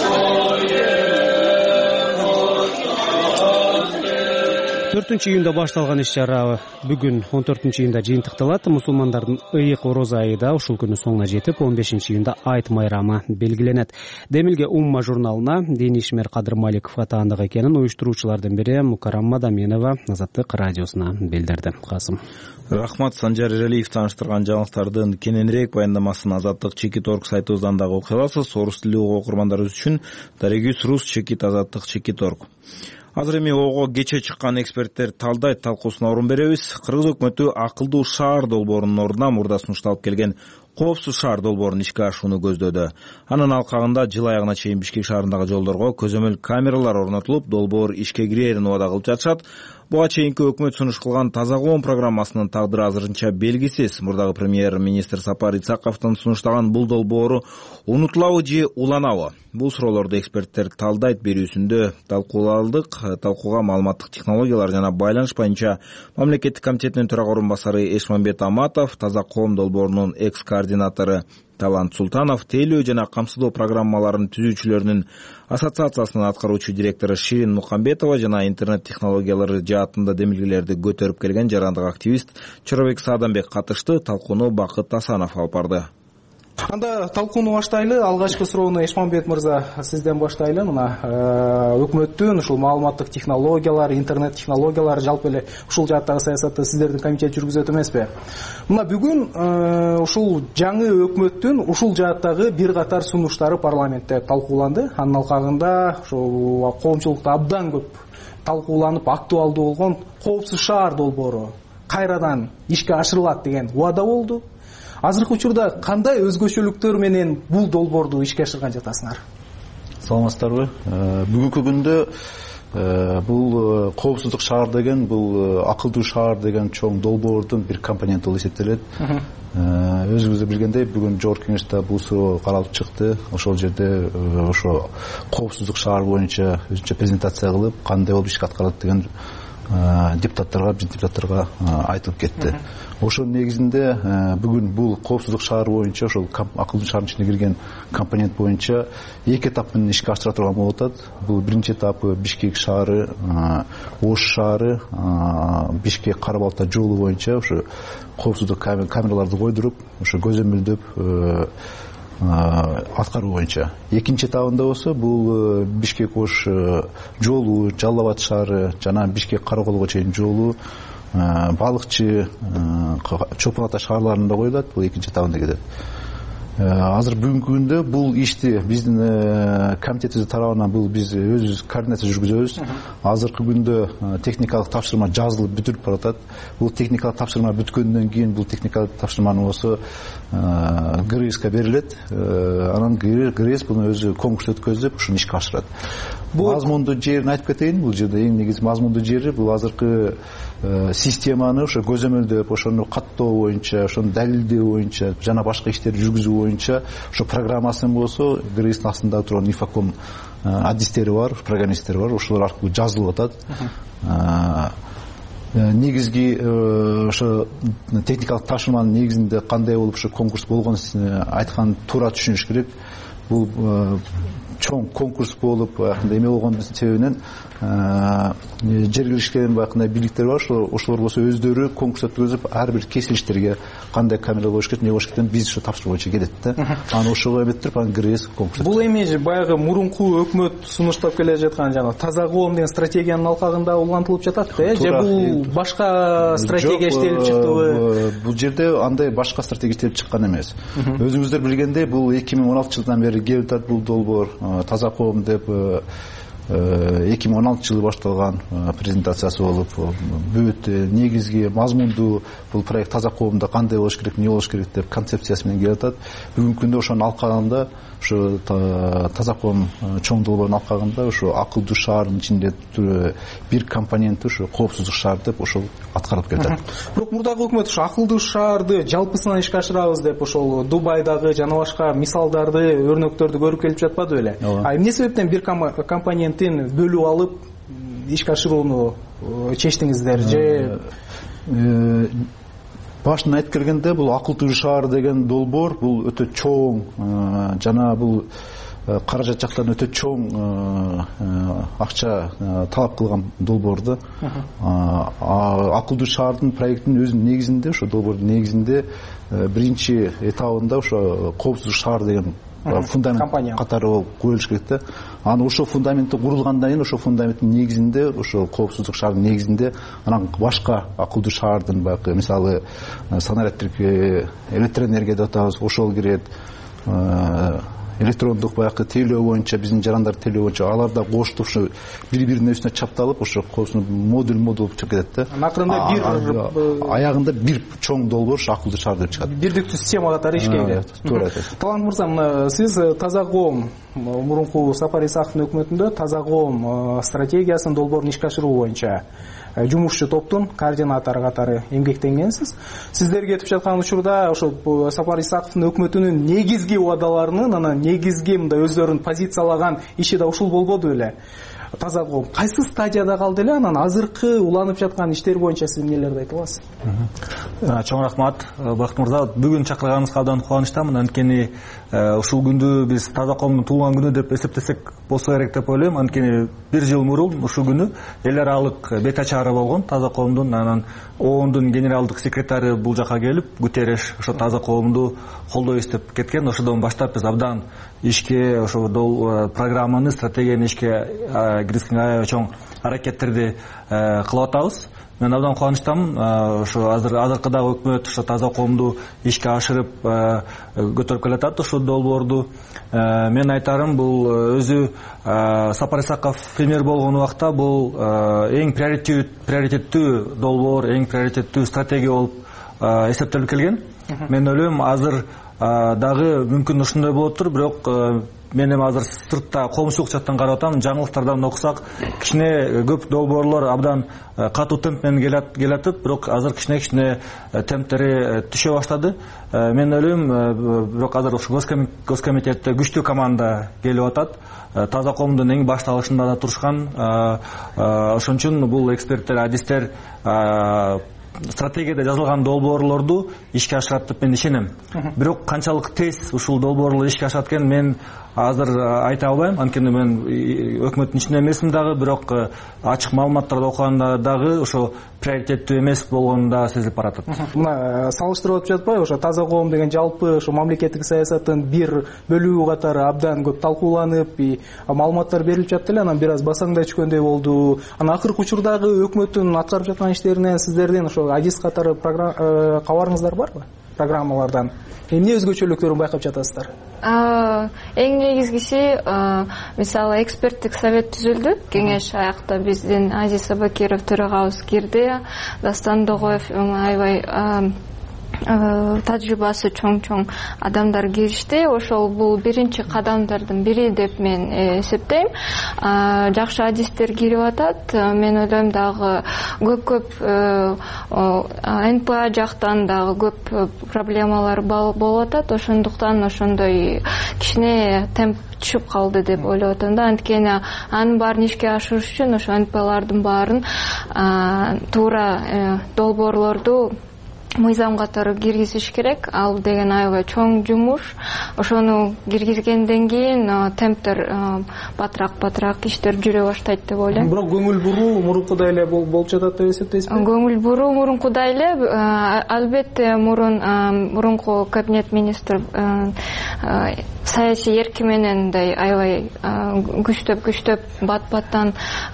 төртүнчү июнда башталган иш-чара бүгүн он төртүнчү июнда жыйынтыкталат. Мусулмандардын ыйык орозо айы да ушул күнү соңуна жетип, он бешинчи июнда айт майрамы белгиленет. Демилге Умма журналына дини ишмер Кадыр Маликов таандык экенин уюштуруучулардын бири Мукарам Мадаминова Азаттык радиосуна билдирди. Касым. Рахмат. Санжар Иралиев тааныштырган жаңылыктардын кененирээк баяндамасын Азаттык Чекит орг сайтыбыздан дагы окуй аласыз. Орус тилдүү окурмандарыбыз үчүн Дарегүс Рус Чекит Азаттык Чекит орг. Азыр эми ого кече чыккан эксперттер талдайт талкуусуна орун беребиз. Кыргыз өкмөтү акылдуу шаар долбоорунун ордуна мурда сунушталып келген Коопсуз шаар долбоорун ишке ашууну көздөдү. Анын алкагында жыл аягына чейин Бишкек шаарындагы жолдорго көзөмөл камералар орнотулуп, долбоор ишке кирээрин убада кылып жатышат. Буга чейинки өкмөт сунуш кылган Таза коом программасынын тагдыры азырынча белгисиз. Мурдагы премьер-министр Сапар Исаковдун сунуштаган бул долбоору унутулабы же уланабы? Бул суроолорду эксперттер талдайт берүүсүндө талкууладык. Талкууга маалыматтык технологиялар жана байланыш боюнча мамлекеттик комитетинин төрага орун басары Эшмамбет Аматов, Таза коом долбоорунун экс координатору Талант Султанов, тейлөө жана камсыздоо программаларын түзүүчүлөрүнүн ассоциациясынын аткаруучу директору Ширин Мукамбетова жана интернет технологиялары жаатында демилгелерди көтөрүп келген жарандык активист Чоробек Сааданбек катышты. Талкууну Бакыт Асанов алып барды. Анда талкууну баштайлы. Алгачкы суроону Эшмамбет мырза сизден баштайлы. Мына өкмөттүн ушул маалыматтык технологиялар, интернет технологиялары, жалпы эле ушул жааттагы саясатты сиздердин комитет жүргүзөт эмеспи? Мына бүгүн ушул жаңы өкмөттүн ушул жааттагы бир катар сунуштары парламентте талкууланды. Анын алкагында ушул коомчулукта абдан көп талкууланып актуалдуу болгон коопсуз шаар долбоору кайрадан ишке ашырылат деген убада болду. Азыркы учурда кандай өзгөчөлүктөр менен бул долбоорду ишке ашырган жатасыңар? Саламатсыздарбы? Бүгүнкү күндө бул коопсуздук шаар деген, бул акылдуу шаар деген чоң долбоордун бир компоненти болуп эсептелет. Өзүңүз билгендей, бүгүн жогорку кеңеште бул суроо каралып чыкты. Ошол жерде ошо коопсуздук шаар боюнча өзүнчө презентация кылып, кандай болуп ишке аткарылат деген депутаттарга, биз депутаттарга айтылып кетти. Ошонун негизинде бүгүн бул коопсуздук шаар боюнча, ошол акылдуу шаардын ичине кирген компонент боюнча эки этап менен ишке ашыра турган болуп атат. Бул биринчи этапы Бишкек шаары, Ош шаары, Бишкек Кара Балта жолу боюнча ошо коопсуздук камераларды койдуруп, ошо көзөмөлдөп аткаруу боюнча. Экинчи этабында болсо бул Бишкек Ош жолу, Жалал Абад шаары жана Бишкек Кара Колго чейин жолу, Балыкчы, Чопон Ата шаарларында коюлат. Бул экинчи этабында кетет. Азыр бүгүнкү күндө бул ишти биздин комитетибиздин тарабынан бул биз өзүбүз координация жүргүзөбүз. Азыркы күндө техникалык тапшырма жазылып бүтүрүп баратат. Бул техникалык тапшырма бүткөндөн кийин бул техникалык тапшырманы болсо ГРЭСке берилет. Анан ГРЭС буну өзү конкурс өткөзүп, ушуну ишке ашырат. Мазмундуу жерин айтып кетейин. Бул жерде эң негизи мазмундуу жери бул азыркы системаны ошо көзөмөлдөп, ошону каттоо боюнча, ошону далилдөө боюнча жана башка иштерди жүргүзүү боюнча ошо программасын болсо ГРЭСтин астында турган инфоком адистери бар, программисттери бар, ошолор аркылуу жазылып атат. Негизги ошо техникалык тапшырманын негизинде кандай болуп ошо конкурс болгонун айткан туура түшүнүш керек. Бул чоң конкурс болуп, эме болгондун себебинен жергиликтүү баягындай бийликтер бар, ошолор болсо өздөрү конкурс өткөзүп, ар бир кесилиштерге кандай камера болуш керек, эмне болуш керек, биз ошо тапшыруу боюнча келет да. Аны ошого эметтирип, анан ГРЭС конкурс. Бул эми баягы мурунку өкмөт сунуштап келе жаткан жана таза коом деген стратегиянын алкагында улантылып жатат да, же бул башка стратегия иштелип чыктыбы? Бул жерде андай башка стратегия иштелип чыккан эмес. Өзүңүздөр билгендей, бул эки миң он алтынчы жылдан бери келип атат бул долбоор. Таза коом деп эки миң он алтынчы жылы башталган презентациясы болуп, бүт негизги мазмундуу бул проект таза коомдо кандай болуш керек, эмне болуш керек деп концепциясы менен келип атат. Бүгүнкү күндө ошонун алкагында, ошо таза коом чоң долбоордун алкагында ошо акылдуу шаардын ичинде бир компоненти ошо коопсуздук шаар деп ошол аткарылып келатат. Бирок мурдагы өкмөт ошо акылдуу шаарды жалпысынан ишке ашырабыз деп ошол Дубайдагы жана башка мисалдарды, өрнөктөрдү көрүп келип жатпады беле? А эмне себептен бир компонентин бөлүп алып ишке ашырууну чечтиңиздер же? Башынан айтып келгенде, бул акылдуу шаар деген долбоор бул өтө чоң жана бул каражат жактан өтө чоң акча талап кылган долбоор да. Акылдуу шаардын проектинин өзүнүн негизинде, ошо долбоордун негизинде биринчи этабында ошо коопсуздук шаар деген фундамент катары коюлуш керек да. Анан ошол фундаментти курулгандан кийин, ошол фундаменттин негизинде, ошол коопсуздук шаардын негизинде анан башка акылдуу шаардын баягы мисалы санариптик электроэнергия деп атабыз, ошол кирет. Электрондук баягы тейлөө боюнча, биздин жарандар тейлөө боюнча алар да коштуп ошо бири-биринин үстүнө чапталып, ошо коопсуздук модуль модуль болуп чыгып кетет да. Акырында бир аягында бир чоң долбоор ошо акылдуу шаар деп чыгат. Бирдиктүү система катары ишке кирет. Туура айтасыз. Талант мырза, мына сиз таза коом мурунку Сапар Исаковдун өкмөтүндө таза коом стратегиясын долбоорун ишке ашыруу боюнча жумушчу топтун координатору катары эмгектенгенсиз. Сиздер кетип жаткан учурда ошо Сапар Исаковдун өкмөтүнүн негизги убадаларынын, анан негизги мындай өздөрүн позициялаган иши да ушул болбоду беле? таза коом кайсы стадияда калды эле, анан азыркы уланып жаткан иштер боюнча сиз эмнелерди айта аласыз? Чоң рахмат Бакыт мырза, бүгүн чакырганыңызга абдан кубанычтамын. Анткени ушул күндү биз таза коомдун туулган күнү деп эсептесек болсо керек деп ойлойм. Анткени бир жыл мурун ушул күнү эл аралык бет ачаары болгон таза коомдун, анан оондун генералдык секретары бул жака келип, Гутерреш ошо таза коомду колдойбуз деп кеткен. Ошодон баштап биз абдан ишке ошо программаны, стратегияны ишке киргизгенге аябай чоң аракеттерди кылып атабыз. Мен абдан кубанычтамын. Ошо азыр азыркы дагы өкмөт ошо таза коомду ишке ашырып көтөрүп келатат ушул долбоорду. Мен айтарым, бул өзү Сапар Исаков премьер болгон убакта бул эң приоритеттүү долбоор, эң приоритеттүү стратегия болуп эсептелип келген. Мен ойлойм, азыр дагы мүмкүн ушундай болоптур, бирок мен эми азыр сыртта коомчулук жактан карап атам, жаңылыктардан окусак кичине көп долбоорлор абдан катуу темп менен келатат, бирок азыр кичине кичине темптери түшө баштады. Мен ойлойм, бирок азыр ушу Госкомитетте күчтүү команда келип атат. Таза коомдун эң башталышында да турушкан. Ошон үчүн бул эксперттер, адистер стратегияда жазылган долбоорлорду ишке ашырат деп мен ишенем. Бирок канчалык тез ушул долбоорлор ишке ашат экен мен азыр айта албайм. Анткени мен өкмөттүн ичинде эмесмин дагы, бирок ачык маалыматтарды окуганда дагы ошо приоритеттүү эмес болгону да сезилип баратат. Мына салыштырып атып жатпайбы? Ошо таза коом деген жалпы ошо мамлекеттик саясаттын бир бөлүгү катары абдан көп талкууланып, маалыматтар берилип жатты эле, анан бир аз басаңдай түшкөндөй болду. Анан акыркы учурдагы өкмөттүн аткарып жаткан иштеринен сиздердин ошо адис катары кабарыңыздар барбы? Программалардан эмне өзгөчөлүктөрүн байкап жатасыздар? Эң негизгиси, мисалы эксперттик совет түзүлдү. Кеңеш аякта биздин Азиз Сабакиров төрагабыз кирди. Дастан Догоев аябай тажрыйбасы чоң-чоң адамдар киришти. Ошол бул биринчи кадамдардын бири деп мен эсептейм. Жакшы адистер кирип атат. Мен ойлойм, дагы көп-көп эн пэ а жактан дагы көп проблемалар болуп атат. Ошондуктан ошондой кичине темп түшүп калды деп ойлоп атам да. Анткени анын баарын ишке ашырыш үчүн ошо эн пэ алардын баарын туура долбоорлорду мыйзам катары киргизиш керек. Ал деген аябай чоң жумуш. Ошону киргизгенден кийин темптер батыраак-батыраак иштер жүрө баштайт деп ойлойм. Бирок көңүл буруу мурункудай эле болуп жатат деп эсептейсизби? Көңүл буруу мурункудай эле. Албетте мурун мурунку кабинет министр саясий эрки менен аябай күчтөп-күчтөп бат-баттан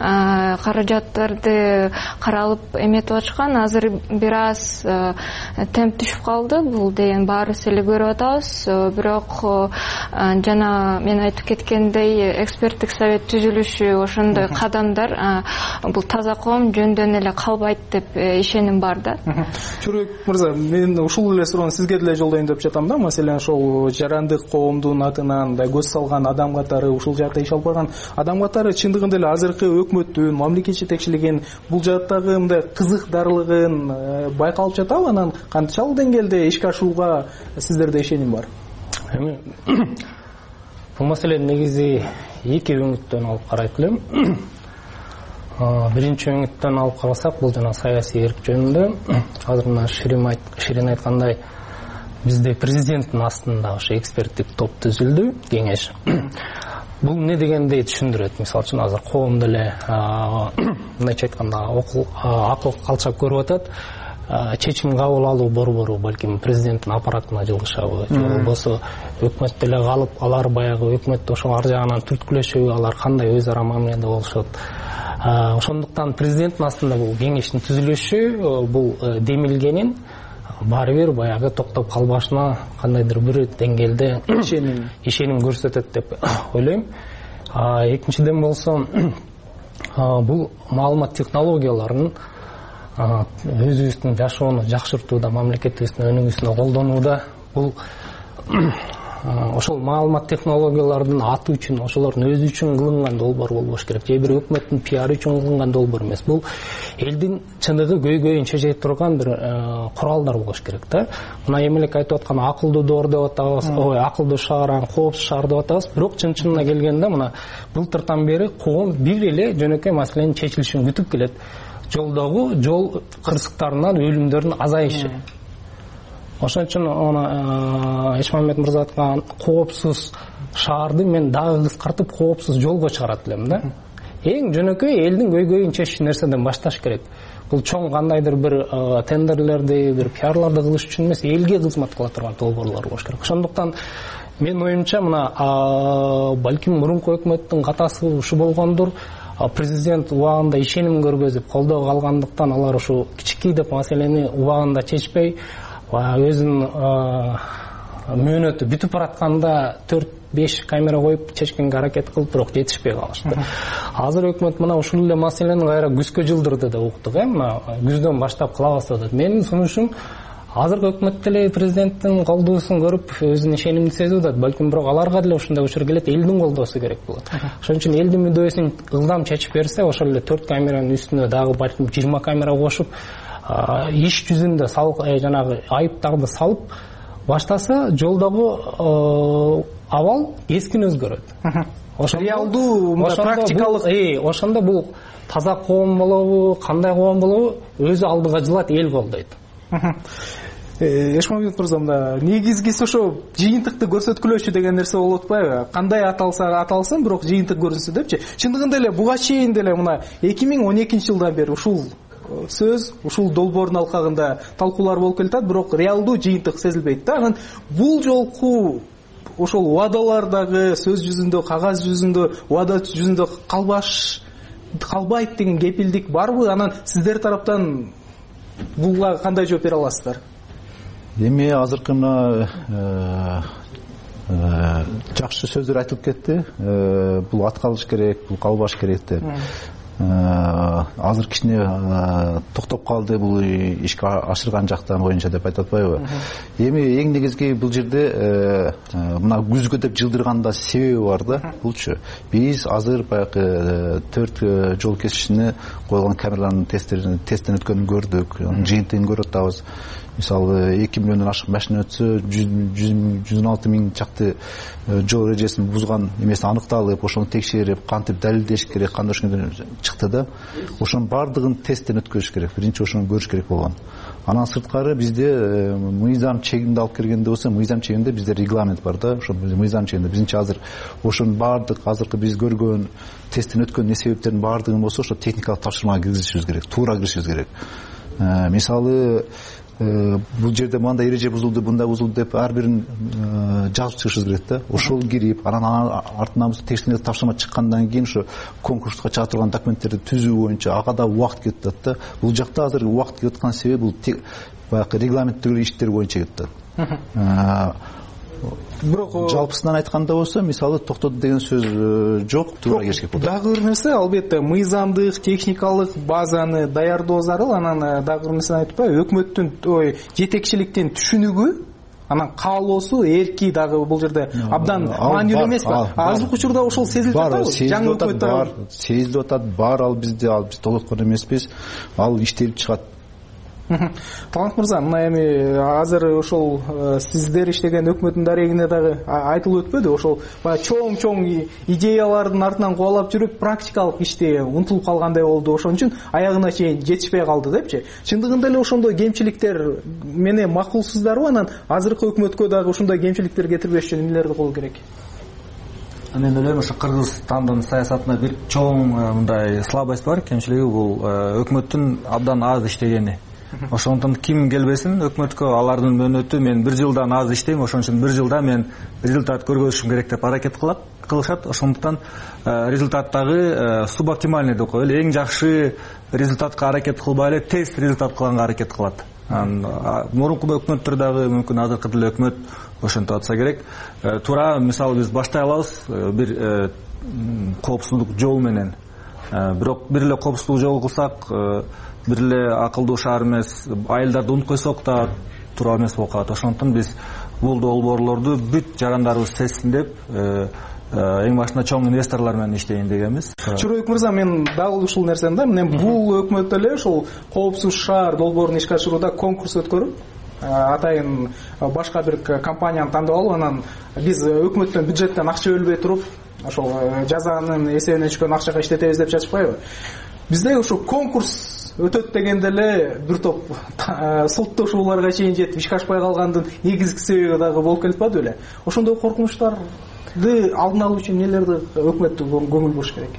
каражаттарды каралып эметип атышкан. Азыр бир аз темп түшүп калды. Бул деген баарыбыз эле көрүп атабыз. Бирок жана мен айтып кеткендей, эксперттик совет түзүлүшү, ошондой кадамдар бул таза коом жөндөн эле калбайт деп ишеним бар да. Чурек мырза, мен ушул эле суроону сизге деле жолдойм деп жатам да. Маселен ошол жарандык коомдун атынан да көз салган адам катары, ушул жакта иш алып барган адам катары чындыгында эле азыркы өкмөттүн, мамлекет жетекчилигинин бул жактагы мындай кызыкдарлыгын байкалып жатабы? Анан канчалык деңгээлде ишке ашууга сиздерде ишеним бар? Эми бул маселе негизи эки өңүттөн алып карайт элем. Биринчи өңүттөн алып карасак, бул жана саясий эрк жөнүндө. Азыр мына Ширин айткандай, бизде президенттин астында ошо эксперттик топ түзүлдү, кеңеш. Бул не дегенди түшүндүрөт. Мисалы үчүн азыр коом деле мындайча айтканда акыл калчап көрүп атат. Чечим кабыл алуу борбору балким президенттин аппаратына жылгышабы, же болбосо өкмөт деле калып, алар баягы өкмөттө ошол ар жагынан түрткүлөшөбү, алар кандай өз ара мамиледе болушат. Ошондуктан президенттин астында бул кеңештин түзүлүшү бул демилгенин баары бир баягы токтоп калбашына кандайдыр бир деңгээлде ишеним көрсөтөт деп ойлойм. Экинчиден болсо, бул маалымат технологияларын өзүбүздүн жашоону жакшыртууда, мамлекетибиздин өнүгүүсүндө колдонууда бул ошол маалымат технологиялардын аты үчүн, ошолордун өзү үчүн кылынган долбоор болбош керек. же бир өкмөттүн пиары үчүн кылынган долбоор эмес. Бул элдин чыныгы көйгөйүн чече турган бир куралдар болуш керек да. Мына эмелек айтып аткан акылдуу доор деп атабыз, ой, акылдуу шаар, коопсуз шаар деп атабыз. Бирок чын-чынына келгенде мына былтыртан бери коом бир эле жөнөкөй маселенин чечилишин күтүп келет. Жолдогу жол кырсыктарынан өлүмдөрдүн азайышы. Ошон үчүн аны Эшмамбет мырза айткан коопсуз шаарды мен дагы кыскартып коопсуз жолго чыгарат элем да. Эң жөнөкөй элдин көйгөйүн чечиш нерседен башташ керек. Бул чоң кандайдыр бир тендерлерди, бир пиарларды кылыш үчүн эмес, элге кызмат кыла турган долбоорлор болуш керек. Ошондуктан мен оюмча мына балким мурунку өкмөттүн катасы ушу болгондур. Президент убагында ишеним көргөзүп колдоо алгандыктан алар ушу кичикей деп маселени убагында чечпей, өзүнүн мөөнөтү бүтүп баратканда төрт беш камера коюп чечкенге аракет кылып, бирок жетишпей калышты. Азыр өкмөт мына ушул эле маселени кайра күзгө жылдырды деп уктук, э, мына күздөн баштап кыла баштады. Менин сунушум азыркы өкмөт деле президенттин колдоосун көрүп өзүнүн ишенимди сезип атат. Балким бирок аларга деле ушундай учур келет, элдин колдоосу керек болот. Ошон үчүн элдин мүддөсүн ылдам чечип берсе, ошол эле төрт камеранын үстүнө дагы балким жыйырма камера кошуп, иш жүзүндө жанагы айыптарды салып баштаса, жолдогу абал эскин өзгөрөт. Реалдуу, практикалык, э, ошондо бул таза коом болобу, кандай коом болобу, өзү алдыга жылат, эл колдойт. Эшмамбет мырза, мында негизгиси ошо жыйынтыкты көрсөткүлөчү деген нерсе болуп атпайбы? Кандай аталса аталсын, бирок жыйынтык көрүнсүн депчи. Чындыгында эле буга чейин деле мына эки миң он экинчи жылдан бери ушул сөз, ушул долбоордун алкагында талкуулар болуп келатат, бирок реалдуу жыйынтык сезилбейт да. Анан бул жолку ошол убадалар дагы сөз жүзүндө, кагаз жүзүндө, убада жүзүндө калбаш калбайт деген кепилдик барбы? Анан сиздер тараптан буга кандай жооп бере аласыздар? Эми азыркы мына жакшы сөздөр айтылып кетти. Бул аткарылыш керек, бул калбаш керек деп. Азыр кичине токтоп калды бул ишке ашырган жактан боюнча деп айтып атпайбы? Эми эң негизги бул жерде мына күзгө деп жылдырганда себеби бар да. Булчу биз азыр баягы төрт жол кесишине койгон камералардын тесттен өткөнүн көрдүк, жыйынтыгын көрүп атабыз. Мисалы эки миллиондон ашык машина өтсө, жүз он алты миң чакты жол эрежесин бузган эмеси аныкталып, ошону текшерип, кантип далилдеш керек, кандай ошондой чыкты да. Ошонун баардыгын тесттен өткөрүш керек. Биринчи ошону көрүш керек болгон. Анан сырткары бизде мыйзам чегинде алып келгенде болсо, мыйзам чегинде бизде регламент бар да. Ошо мыйзам чегинде бизинчи азыр ошонун баардык азыркы биз көргөн тесттен өткөн себептердин баардыгын болсо, ошо техникалык тапшырмага киргизишибиз керек, туура киришибиз керек. Мисалы бул жерде мындай эреже бузулду, мындай бузулду деп ар бирин жазып чыгышыбыз керек да. Ошол кирип, анан артынан техникалык тапшырма чыккандан кийин ошо конкурска чыга турган документтерди түзүү боюнча ага да убакыт кетип атат да. Бул жакта азыр убакыт кетип аткан себеби бул баягы регламенттөгү иштер боюнча кетип атат. Бирок жалпысынан айтканда болсо, мисалы токтоду деген сөз жок, туура киришке болот. Дагы бир нерсе, албетте, мыйзамдык, техникалык базаны даярдоо зарыл. Анан дагы бир нерсени айтпайбы, өкмөттүн ой жетекчиликтин түшүнүгү, анан каалоосу, эрки дагы бул жерде абдан маанилүү эмеспи? Азыркы учурда ошол сезилип атабы? Жаңы өкмөт тарабынан сезилип атат, бар, ал бизде, ал биз толоткон эмеспиз, ал иштелип чыгат. Талант мырза, мына эми азыр ошол сиздер иштеген өкмөттүн дарегине дагы айтылып өтпөдү? Ошол баягы чоң-чоң идеялардын артынан кубалап жүрүп, практикалык иште унутулуп калгандай болду. Ошон үчүн аягына чейин жетишпей калды депчи. Чындыгында эле ошондой кемчиликтер менен макулсуздарбы? Анан азыркы өкмөткө дагы ушундай кемчиликтер кетирбеш үчүн эмнелерди кылуу керек? Мен ойлойм, ошо Кыргызстандын саясатында бир чоң мындай слабость бар, кемчилиги бул өкмөттүн абдан аз иштегени. Ошондон ким келбесин өкмөткө, алардын мөөнөтү мен бир жылдан аз иштейм, ошон үчүн бир жылда мен результат көргөзүшүм керек деп аракет кылышат. Ошондуктан результаттагы субоптимальный деп коелу, эң жакшы результатка аракет кылбай эле тез результат кылганга аракет кылат. Мурунку өкмөттөр дагы мүмкүн азыркы деле өкмөт ошентип атса керек. Туура, мисалы биз баштай алабыз бир коопсуздук жол менен. Бирок бир эле коопсуздук жол кылсак, бир эле акылдуу шаар эмес, айылдарды унутуп койсок да туура эмес болуп калат. Ошондуктан биз бул долбоорлорду бүт жарандарыбыз сезсин деп эң башында чоң инвесторлор менен иштейин дегенбиз. Чуройк мырза, мен дагы ушул нерсени да, мен бул өкмөт эле ушул коопсуз шаар долбоорун ишке ашырууда конкурс өткөрүп, атайын башка бир компанияны тандап алып, анан биз өкмөттөн бюджеттен акча бөлбөй туруп, ошол жазанын эсебинен түшкөн акчага иштетебиз деп чачпайбы? Бизде ушул конкурс өтөт дегенде эле бир топ соттошууларга чейин жетип ишке ашпай калгандын негизги себеби дагы болуп келип атпайбы беле? Ошондой коркунучтарды алдын алуу үчүн элерди өкмөттү көңүл буруш керек?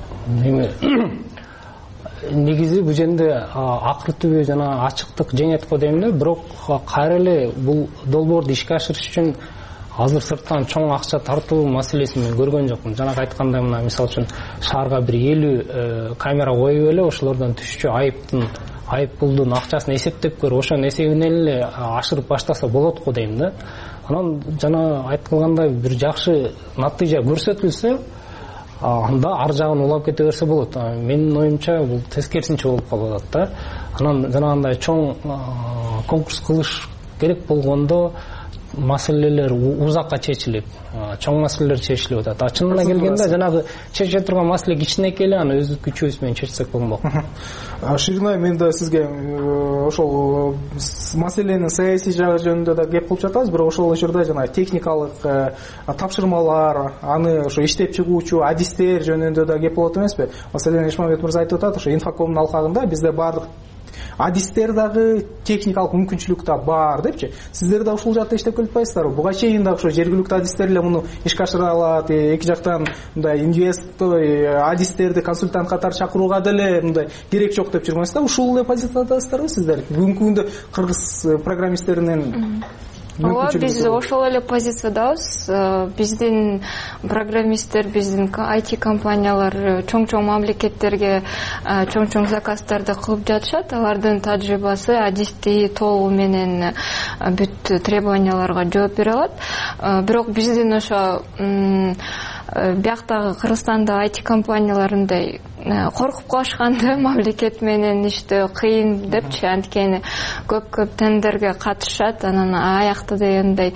Негизи бул жерде акыл түбү жана ачыктык жеңет го дейм да, бирок кайра эле бул долбоорду ишке ашырыш үчүн азыр сырттан чоң акча тартуу маселесин мен көргөн жокмун. Жанагы айткандай, мына мисалы үчүн шаарга бир элүү камера коюп эле ошолордон түшчү айыптын айып пулдун акчасын эсептеп көрүп, ошонун эсебинен эле ашырып баштаса болот го дейм да. Анан жана айтылгандай бир жакшы натыйжа көрсөтүлсө, анда ар жагын улап кете берсе болот. Менин оюмча бул тескерисинче болуп калып атат да. Анан жанагындай чоң конкурс кылыш керек болгондо маселелер узакка чечилип, чоң маселелер чечилип атат. А чынына келгенде жанагы чече турган маселе кичинекей эле, аны өз күчүбүз менен чечсек болмок. Ширинай, мен да сизге ошол маселенин саясий жагы жөнүндө да кеп кылып жатабыз, бирок ошол жерде жана техникалык тапшырмалар, аны ошо иштеп чыгуучу адистер жөнүндө да кеп болот эмеспи? Маселен Эшмамбет мырза айтып атат, ошо инфокомдун алкагында бизде баардык адистер дагы техникалык мүмкүнчүлүк да бар депчи. Сиздер да ушул жакта иштеп келиппайсыздарбы? Буга чейин да ошо жергиликтүү адистер эле муну ишке ашыра алат, эки жактан мындай инвестор, адистерди консультант катары чакырууга деле мындай керек жок деп жүрмөйсүздар. Ушул эле позициядасыздарбы сиздер? Бүгүнкү күндө кыргыз программисттеринин ооба, биз ошол эле позициядабыз. Биздин программисттер, биздин ай ти компаниялар чоң-чоң мамлекеттерге чоң-чоң заказдарды кылып жатышат. Алардын тажрыйбасы адисти толугу менен бүт требованияларга жооп бере алат. Бирок биздин ошо бияктагы Кыргызстандагы ай ти компанияларындай коркуп калышканды, мамлекет менен иштөө кыйын депчи, анткени көп-көп тендерге катышат, анан аякта дегендей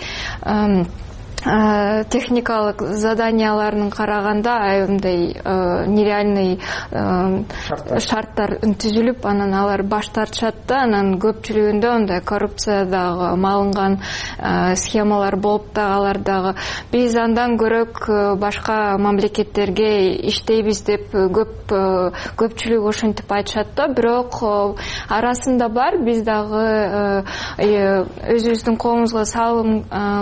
техникалык заданияларын караганда мындай нереальный шарттар түзүлүп, анан алар баш тартышат да, анан көпчүлүгүндө мындай коррупциядагы малынган схемалар болуп да, алар дагы биз андан көрөк башка мамлекеттерге иштейбиз деп көп көпчүлүк ошентип айтышат да. Бирок арасында бар, биз дагы өзүбүздүн колубузга салым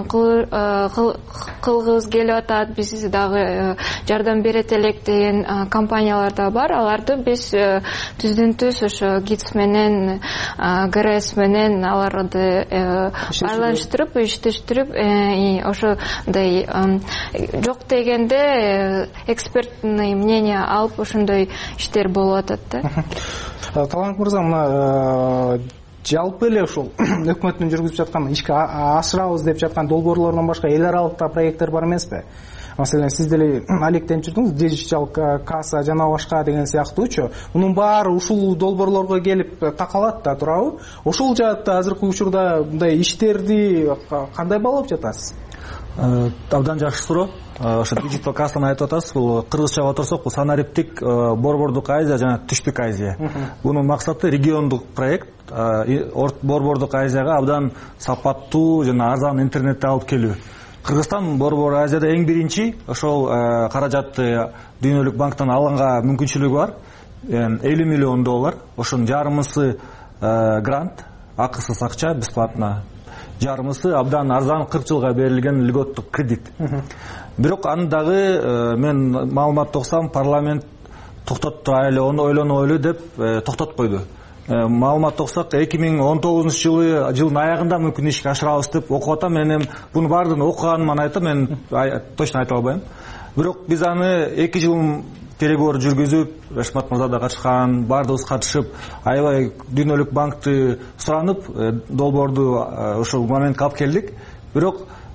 кылгыбыз келип атат, биз дагы жардам берет элек деген компаниялар да бар. Аларды биз түздөн түз ошо ГИЦ менен, ГРС менен аларды байланыштырып, иштештирип, ошондой жок дегенде экспертный мнение алып ошондой иштер болуп атат да. Талант мырза, мына жалпы эле ушул өкмөттүн жүргүзүп жаткан ишке ашырабыз деп жаткан долбоорлордон башка эл аралык да проекттер бар эмеспи? Маселен, сиз деле алектенип жүрдүңүз, диджитал касса жана башка деген сыяктуучу. Мунун баары ушул долбоорлорго келип такалат да, туурабы? Ошол жаатта азыркы учурда мындай иштерди кандай баалап жатасыз? Абдан жакшы суроо. Ошо диджитал кассаны айтып атасыз. Бул кыргызчага отурсак, бул санариптик борбордук Азия жана түштүк Азия. Бунун максаты региондук проект. Борбордук Азияга абдан сапаттуу жана арзан интернетти алып келүү. Кыргызстан Борбор Азияда эң биринчи ошол каражатты Дүйнөлүк банктан алганга мүмкүнчүлүгү бар. элүү миллион доллар. Ошонун жарымысы грант, акысыз акча, бесплатно. Жарымысы абдан арзан кырк жылга берилген льготтук кредит. Бирок аны дагы мен маалыматты окусам, парламент токтотту, айлы ойлоно ойлой деп токтотуп койду. Маалыматты окусак, эки миң он тогузунчу жылы жылдын аягында мүмкүн ишке ашырабыз деп окуп атам. Мен буну баардыгын окуганыман айтам, мен точно айта албайм. Бирок биз аны эки жыл переговор жүргүзүп, Эшмат мырза да катышкан, баардыгыбыз катышып, аябай Дүйнөлүк банкты суранып, долбоорду ошол моментке алып келдик. Бирок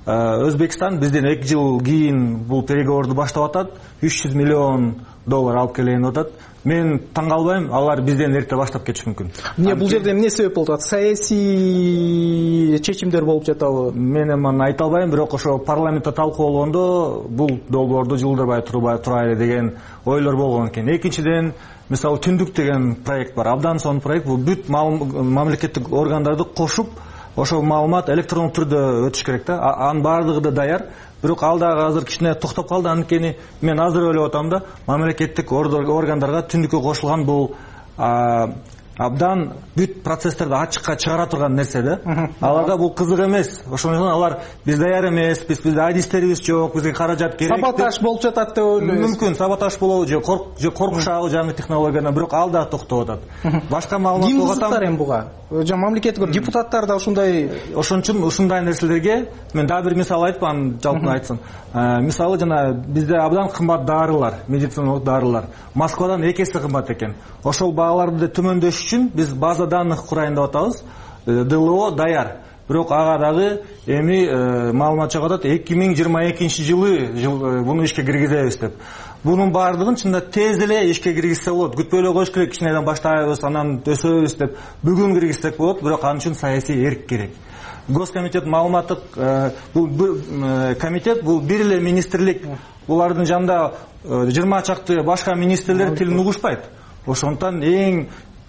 Өзбекстан бизден эки жыл кийин бул переговорду баштап атат, үч жүз миллион доллар алып келейин деп атат. Мен таң калбайм, алар бизден эрте баштап кетиши мүмкүн. Эмне бул жерде эмне себеп болуп атат? Саясий чечимдер болуп жатабы? Мен эми айта албайм, бирок ошо парламентте талкуулангондо бул долбоорду жылдырбай турайлы деген ойлор болгон экен. Экинчиден, мисалы Түндүк деген проект бар. Абдан сонун проект. Бул бүт мамлекеттик органдарды кошуп, ошол маалымат электрондук түрдө өтүш керек да. Анын баардыгы да даяр. Бирок ал дагы азыр кичине токтоп калды. Анткени мен азыр ойлоп атам да, мамлекеттик органдарга Түндүккө кошулган бул абдан бүт процесстерди ачыкка чыгара турган нерсе да. Аларга бул кызык эмес. Ошондон үчүн алар биз даяр эмеспиз, бизде адистерибиз жок, бизге каражат керек. Саботаж болуп жатат деп ойлойсуз? Мүмкүн саботаж болобу же же коркушабы жаңы технологиядан, бирок ал да токтоп атат. Башка маалымат болсо ким кызыктар эми буга? Жана мамлекеттик депутаттар да ушундай, ошон үчүн ушундай нерселерге мен дагы бир мисал айтып, анан жалпы айтсын. Мисалы жана бизде абдан кымбат дарылар, медициналык дарылар Москвадан эки эсе кымбат экен. Ошол бааларды төмөндөш үчүн биз база данных курайын деп атабыз. ДЛО даяр. Бирок ага дагы эми маалымат чыгып атат, эки миң жыйырма экинчи жылы буну ишке киргизебиз деп. Бунун баардыгын чында тез эле ишке киргизсе болот. Күтпөй эле коюш керек, кичинеден баштайбыз, анан өсөбүз деп. Бүгүн киргизсек болот, бирок анын үчүн саясий эрк керек. Госкомитет маалыматтык бул комитет, бул бир эле министрлик. Булардын жанында жыйырма чакты башка министрлер тилин угушпайт. Ошондуктан эң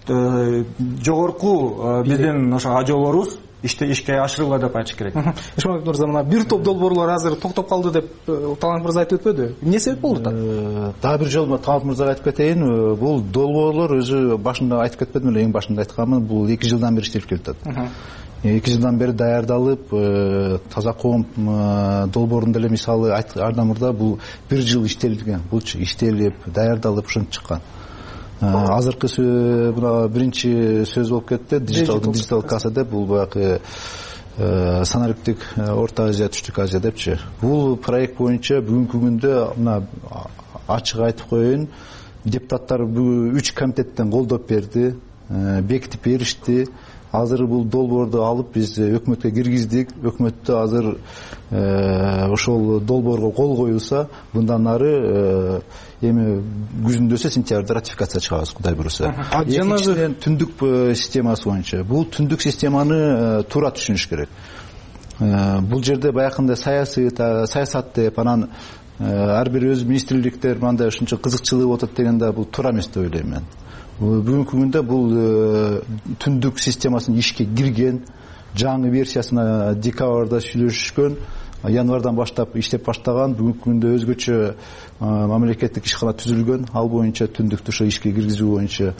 жогорку биздин ошо ажоолорубуз иште ишке ашырыла деп айтыш керек. Ишмамбет мырза, мына бир топ долбоорлор азыр токтоп калды деп Талант мырза айтып өтпөдү? Эмне себеп болуп атат? Дагы бир жолу Талант мырзага айтып кетейин, бул долбоорлор өзү башында айтып кетпедим эле, эң башында айтканмын, бул эки жылдан бери иштелип келатат. эки жылдан бери даярдалып, таза коом долбоорунда эле мисалы арда мурда бул бир жыл иштелген, булчу иштелип, даярдалып ошентип чыккан. Азыркы мына биринчи сөз болуп кетти, дижитал касса деп, бул баягы санариптик Орто Азия, Түштүк Азия депчи. Бул проект боюнча бүгүнкү күндө мына ачык айтып коеюн, депутаттар үч комитеттен колдоп берди, бекитип беришти. Азыр бул долбоорду алып биз өкмөткө киргиздик. Өкмөттө азыр ошол долбоорго кол коюлса, мындан ары эми күзүндө сентябрда ратификация чыгабыз, Кудай буюрса. Экинчиден Түндүк системасы боюнча. Бул Түндүк системаны туура түшүнүш керек. Бул жерде баягындай саясат деп, анан ар бир өз министрликтер мындай ушунча кызыкчылыгы болуп атат деген да бул туура эмес деп ойлойм мен. Бүгүнкү күндө бул Түндүк системасынын ишке кирген, жаңы версиясына декабрда сүйлөшүшкөн, январдан баштап иштеп баштаган, бүгүнкү күндө өзгөчө мамлекеттик ишкана түзүлгөн, ал боюнча Түндүктү ошо ишке киргизүү боюнча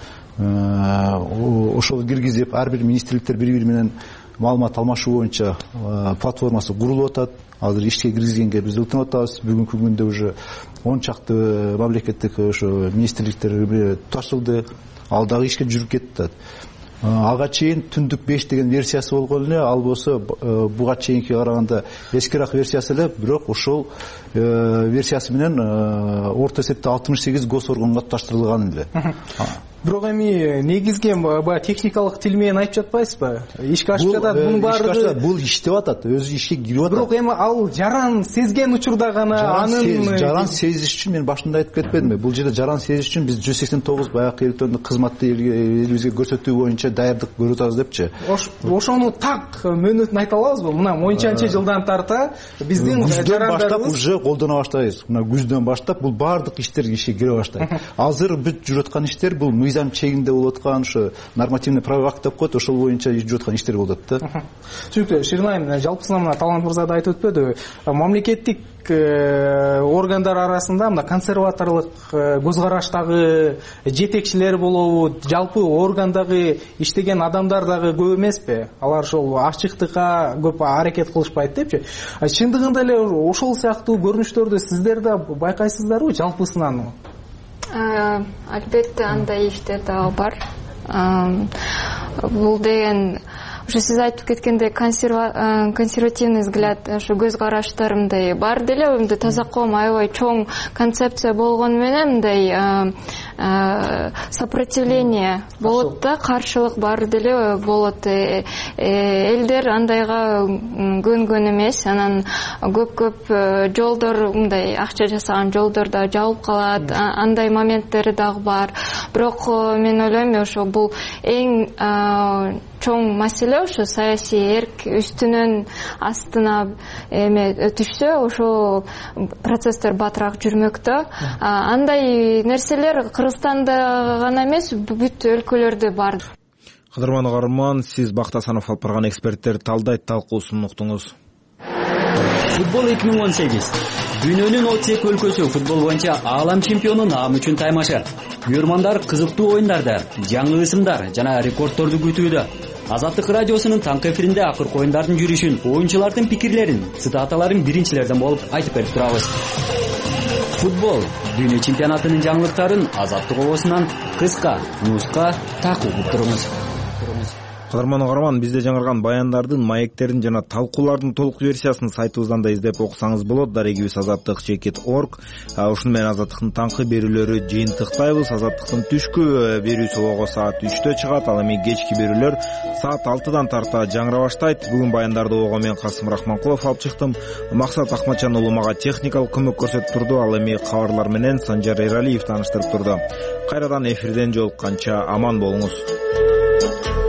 ошол киргизип, ар бир министрликтер бири-бири менен маалымат алмашуу боюнча платформасы курулуп атат. Азыр ишке киргизгенге биз ылтынып атабыз. Бүгүнкү күндө уже он чакты мамлекеттик ошо министрликтер ташылды. Ал дагы ишке жүрүп кетти. Ага чейин Түндүк беш деген версиясы болгон эле, ал болсо буга чейинки караганда эскирак версиясы эле, бирок ошол версиясы менен орто эсепте алтымыш сегиз госорганга туташтырылган эле. Бирок эми негизги баягы техникалык тил менен айтып жатпайсызбы? Ишке ашып жатат, бунун баардыгы бул иштеп атат, өзү ишке кирип атат. Бирок эми ал жаран сезген учурда гана анын жаран сезиш үчүн мен башында айтып кетпедимби? Бул жерде жаран сезиш үчүн биз жүз сексен тогуз баягы электрондук кызматты элибизге көрсөтүү боюнча даярдык көрүп атабыз депчи. Ошону так мөөнөтүн айта алабызбы? Мына моюнчанча жылдан тарта биздин жарандарыбыз баштап уже колдоно баштайбыз. Мына күздөн баштап бул баардык иштер ишке кире баштайт. Азыр бүт жүрүп аткан иштер бул мыйзам чегинде болуп аткан, ошо нормативный правовой акт деп коет, ошол боюнча жүрүп аткан иштер болуп атат да. Түшүнүктүү. Ширинайым, жалпысынан мына Талант мырза да айтып өтпөдү, мамлекеттик органдар арасында мына консерваторлук көз караштагы жетекчилер болобу, жалпы органдагы иштеген адамдар дагы көп эмеспи? Алар ошол ачыктыкка көп аракет кылышпайт депчи. Чындыгында эле ошол сыяктуу көрүнүштөрдү сиздер да байкайсыздарбы жалпысынан? Албетте андай иштер дагы бар. Бул деген ошо сиз айтып кеткендей консервативный взгляд, ошо көз караштар мындай бар деле, мындай таза коом аябай чоң концепция болгону менен мындай сопротивление болот да, каршылык бар деле болот. Элдер андайга көнгөн эмес. Анан көп-көп жолдор, мындай акча жасаган жолдор да жабылып калат. Андай моменттери дагы бар. Бирок мен ойлойм, ошо бул эң чоң маселе, ошо саясий эрк үстүнөн астына эме өтүшсө, ошо процесстер батыраак жүрмөктө. Андай нерселер Кыргызстанда гана эмес, бүт өлкөлөрдө бар. Кадырман Карман, сиз Бактасанов алып барган эксперттерди талдайт талкуусун уктуңуз. Футбол эки миң он сегиз. Дүйнөнүн отуз эки өлкөсү футбол боюнча аалам чемпиону наам үчүн таймашар. Күйөрмандар кызыктуу оюндарды, жаңы ысымдар жана рекордторду күтүүдө. Азаттык радиосунун таңкы эфиринде акыркы оюндардын жүрүшүн, оюнчулардын пикирлерин, цитаталарын биринчилерден болуп айтып берип турабыз. Футбол дүйнө чемпионатынын жаңылыктарын Азаттык обосунан кыска, нуска такып туруңуз. Кадырман Карман, бизде жаңырган баяндардын, маектердин жана талкуулардын толук версиясын сайтыбыздан да издеп окусаңыз болот. Дарегибиз азаттык чекит точка орг. Ушуну менен Азаттыктын таңкы берүүлөрү жыйынтыктайбыз. Азаттыктын түшкү берүүсү ого саат үчтө чыгат, ал эми кечки берүүлөр саат алтыдан тарта жаңыра баштайт. Бүгүн баяндарды ого мен Касым Рахманкулов алып чыктым. Максат Ахматжан уулу мага техникалык көмөк көрсөтүп турду. Ал эми кабарлар менен Санжар Эралиев тааныштырып турду. Кайрадан эфирден жолукканча аман болуңуз.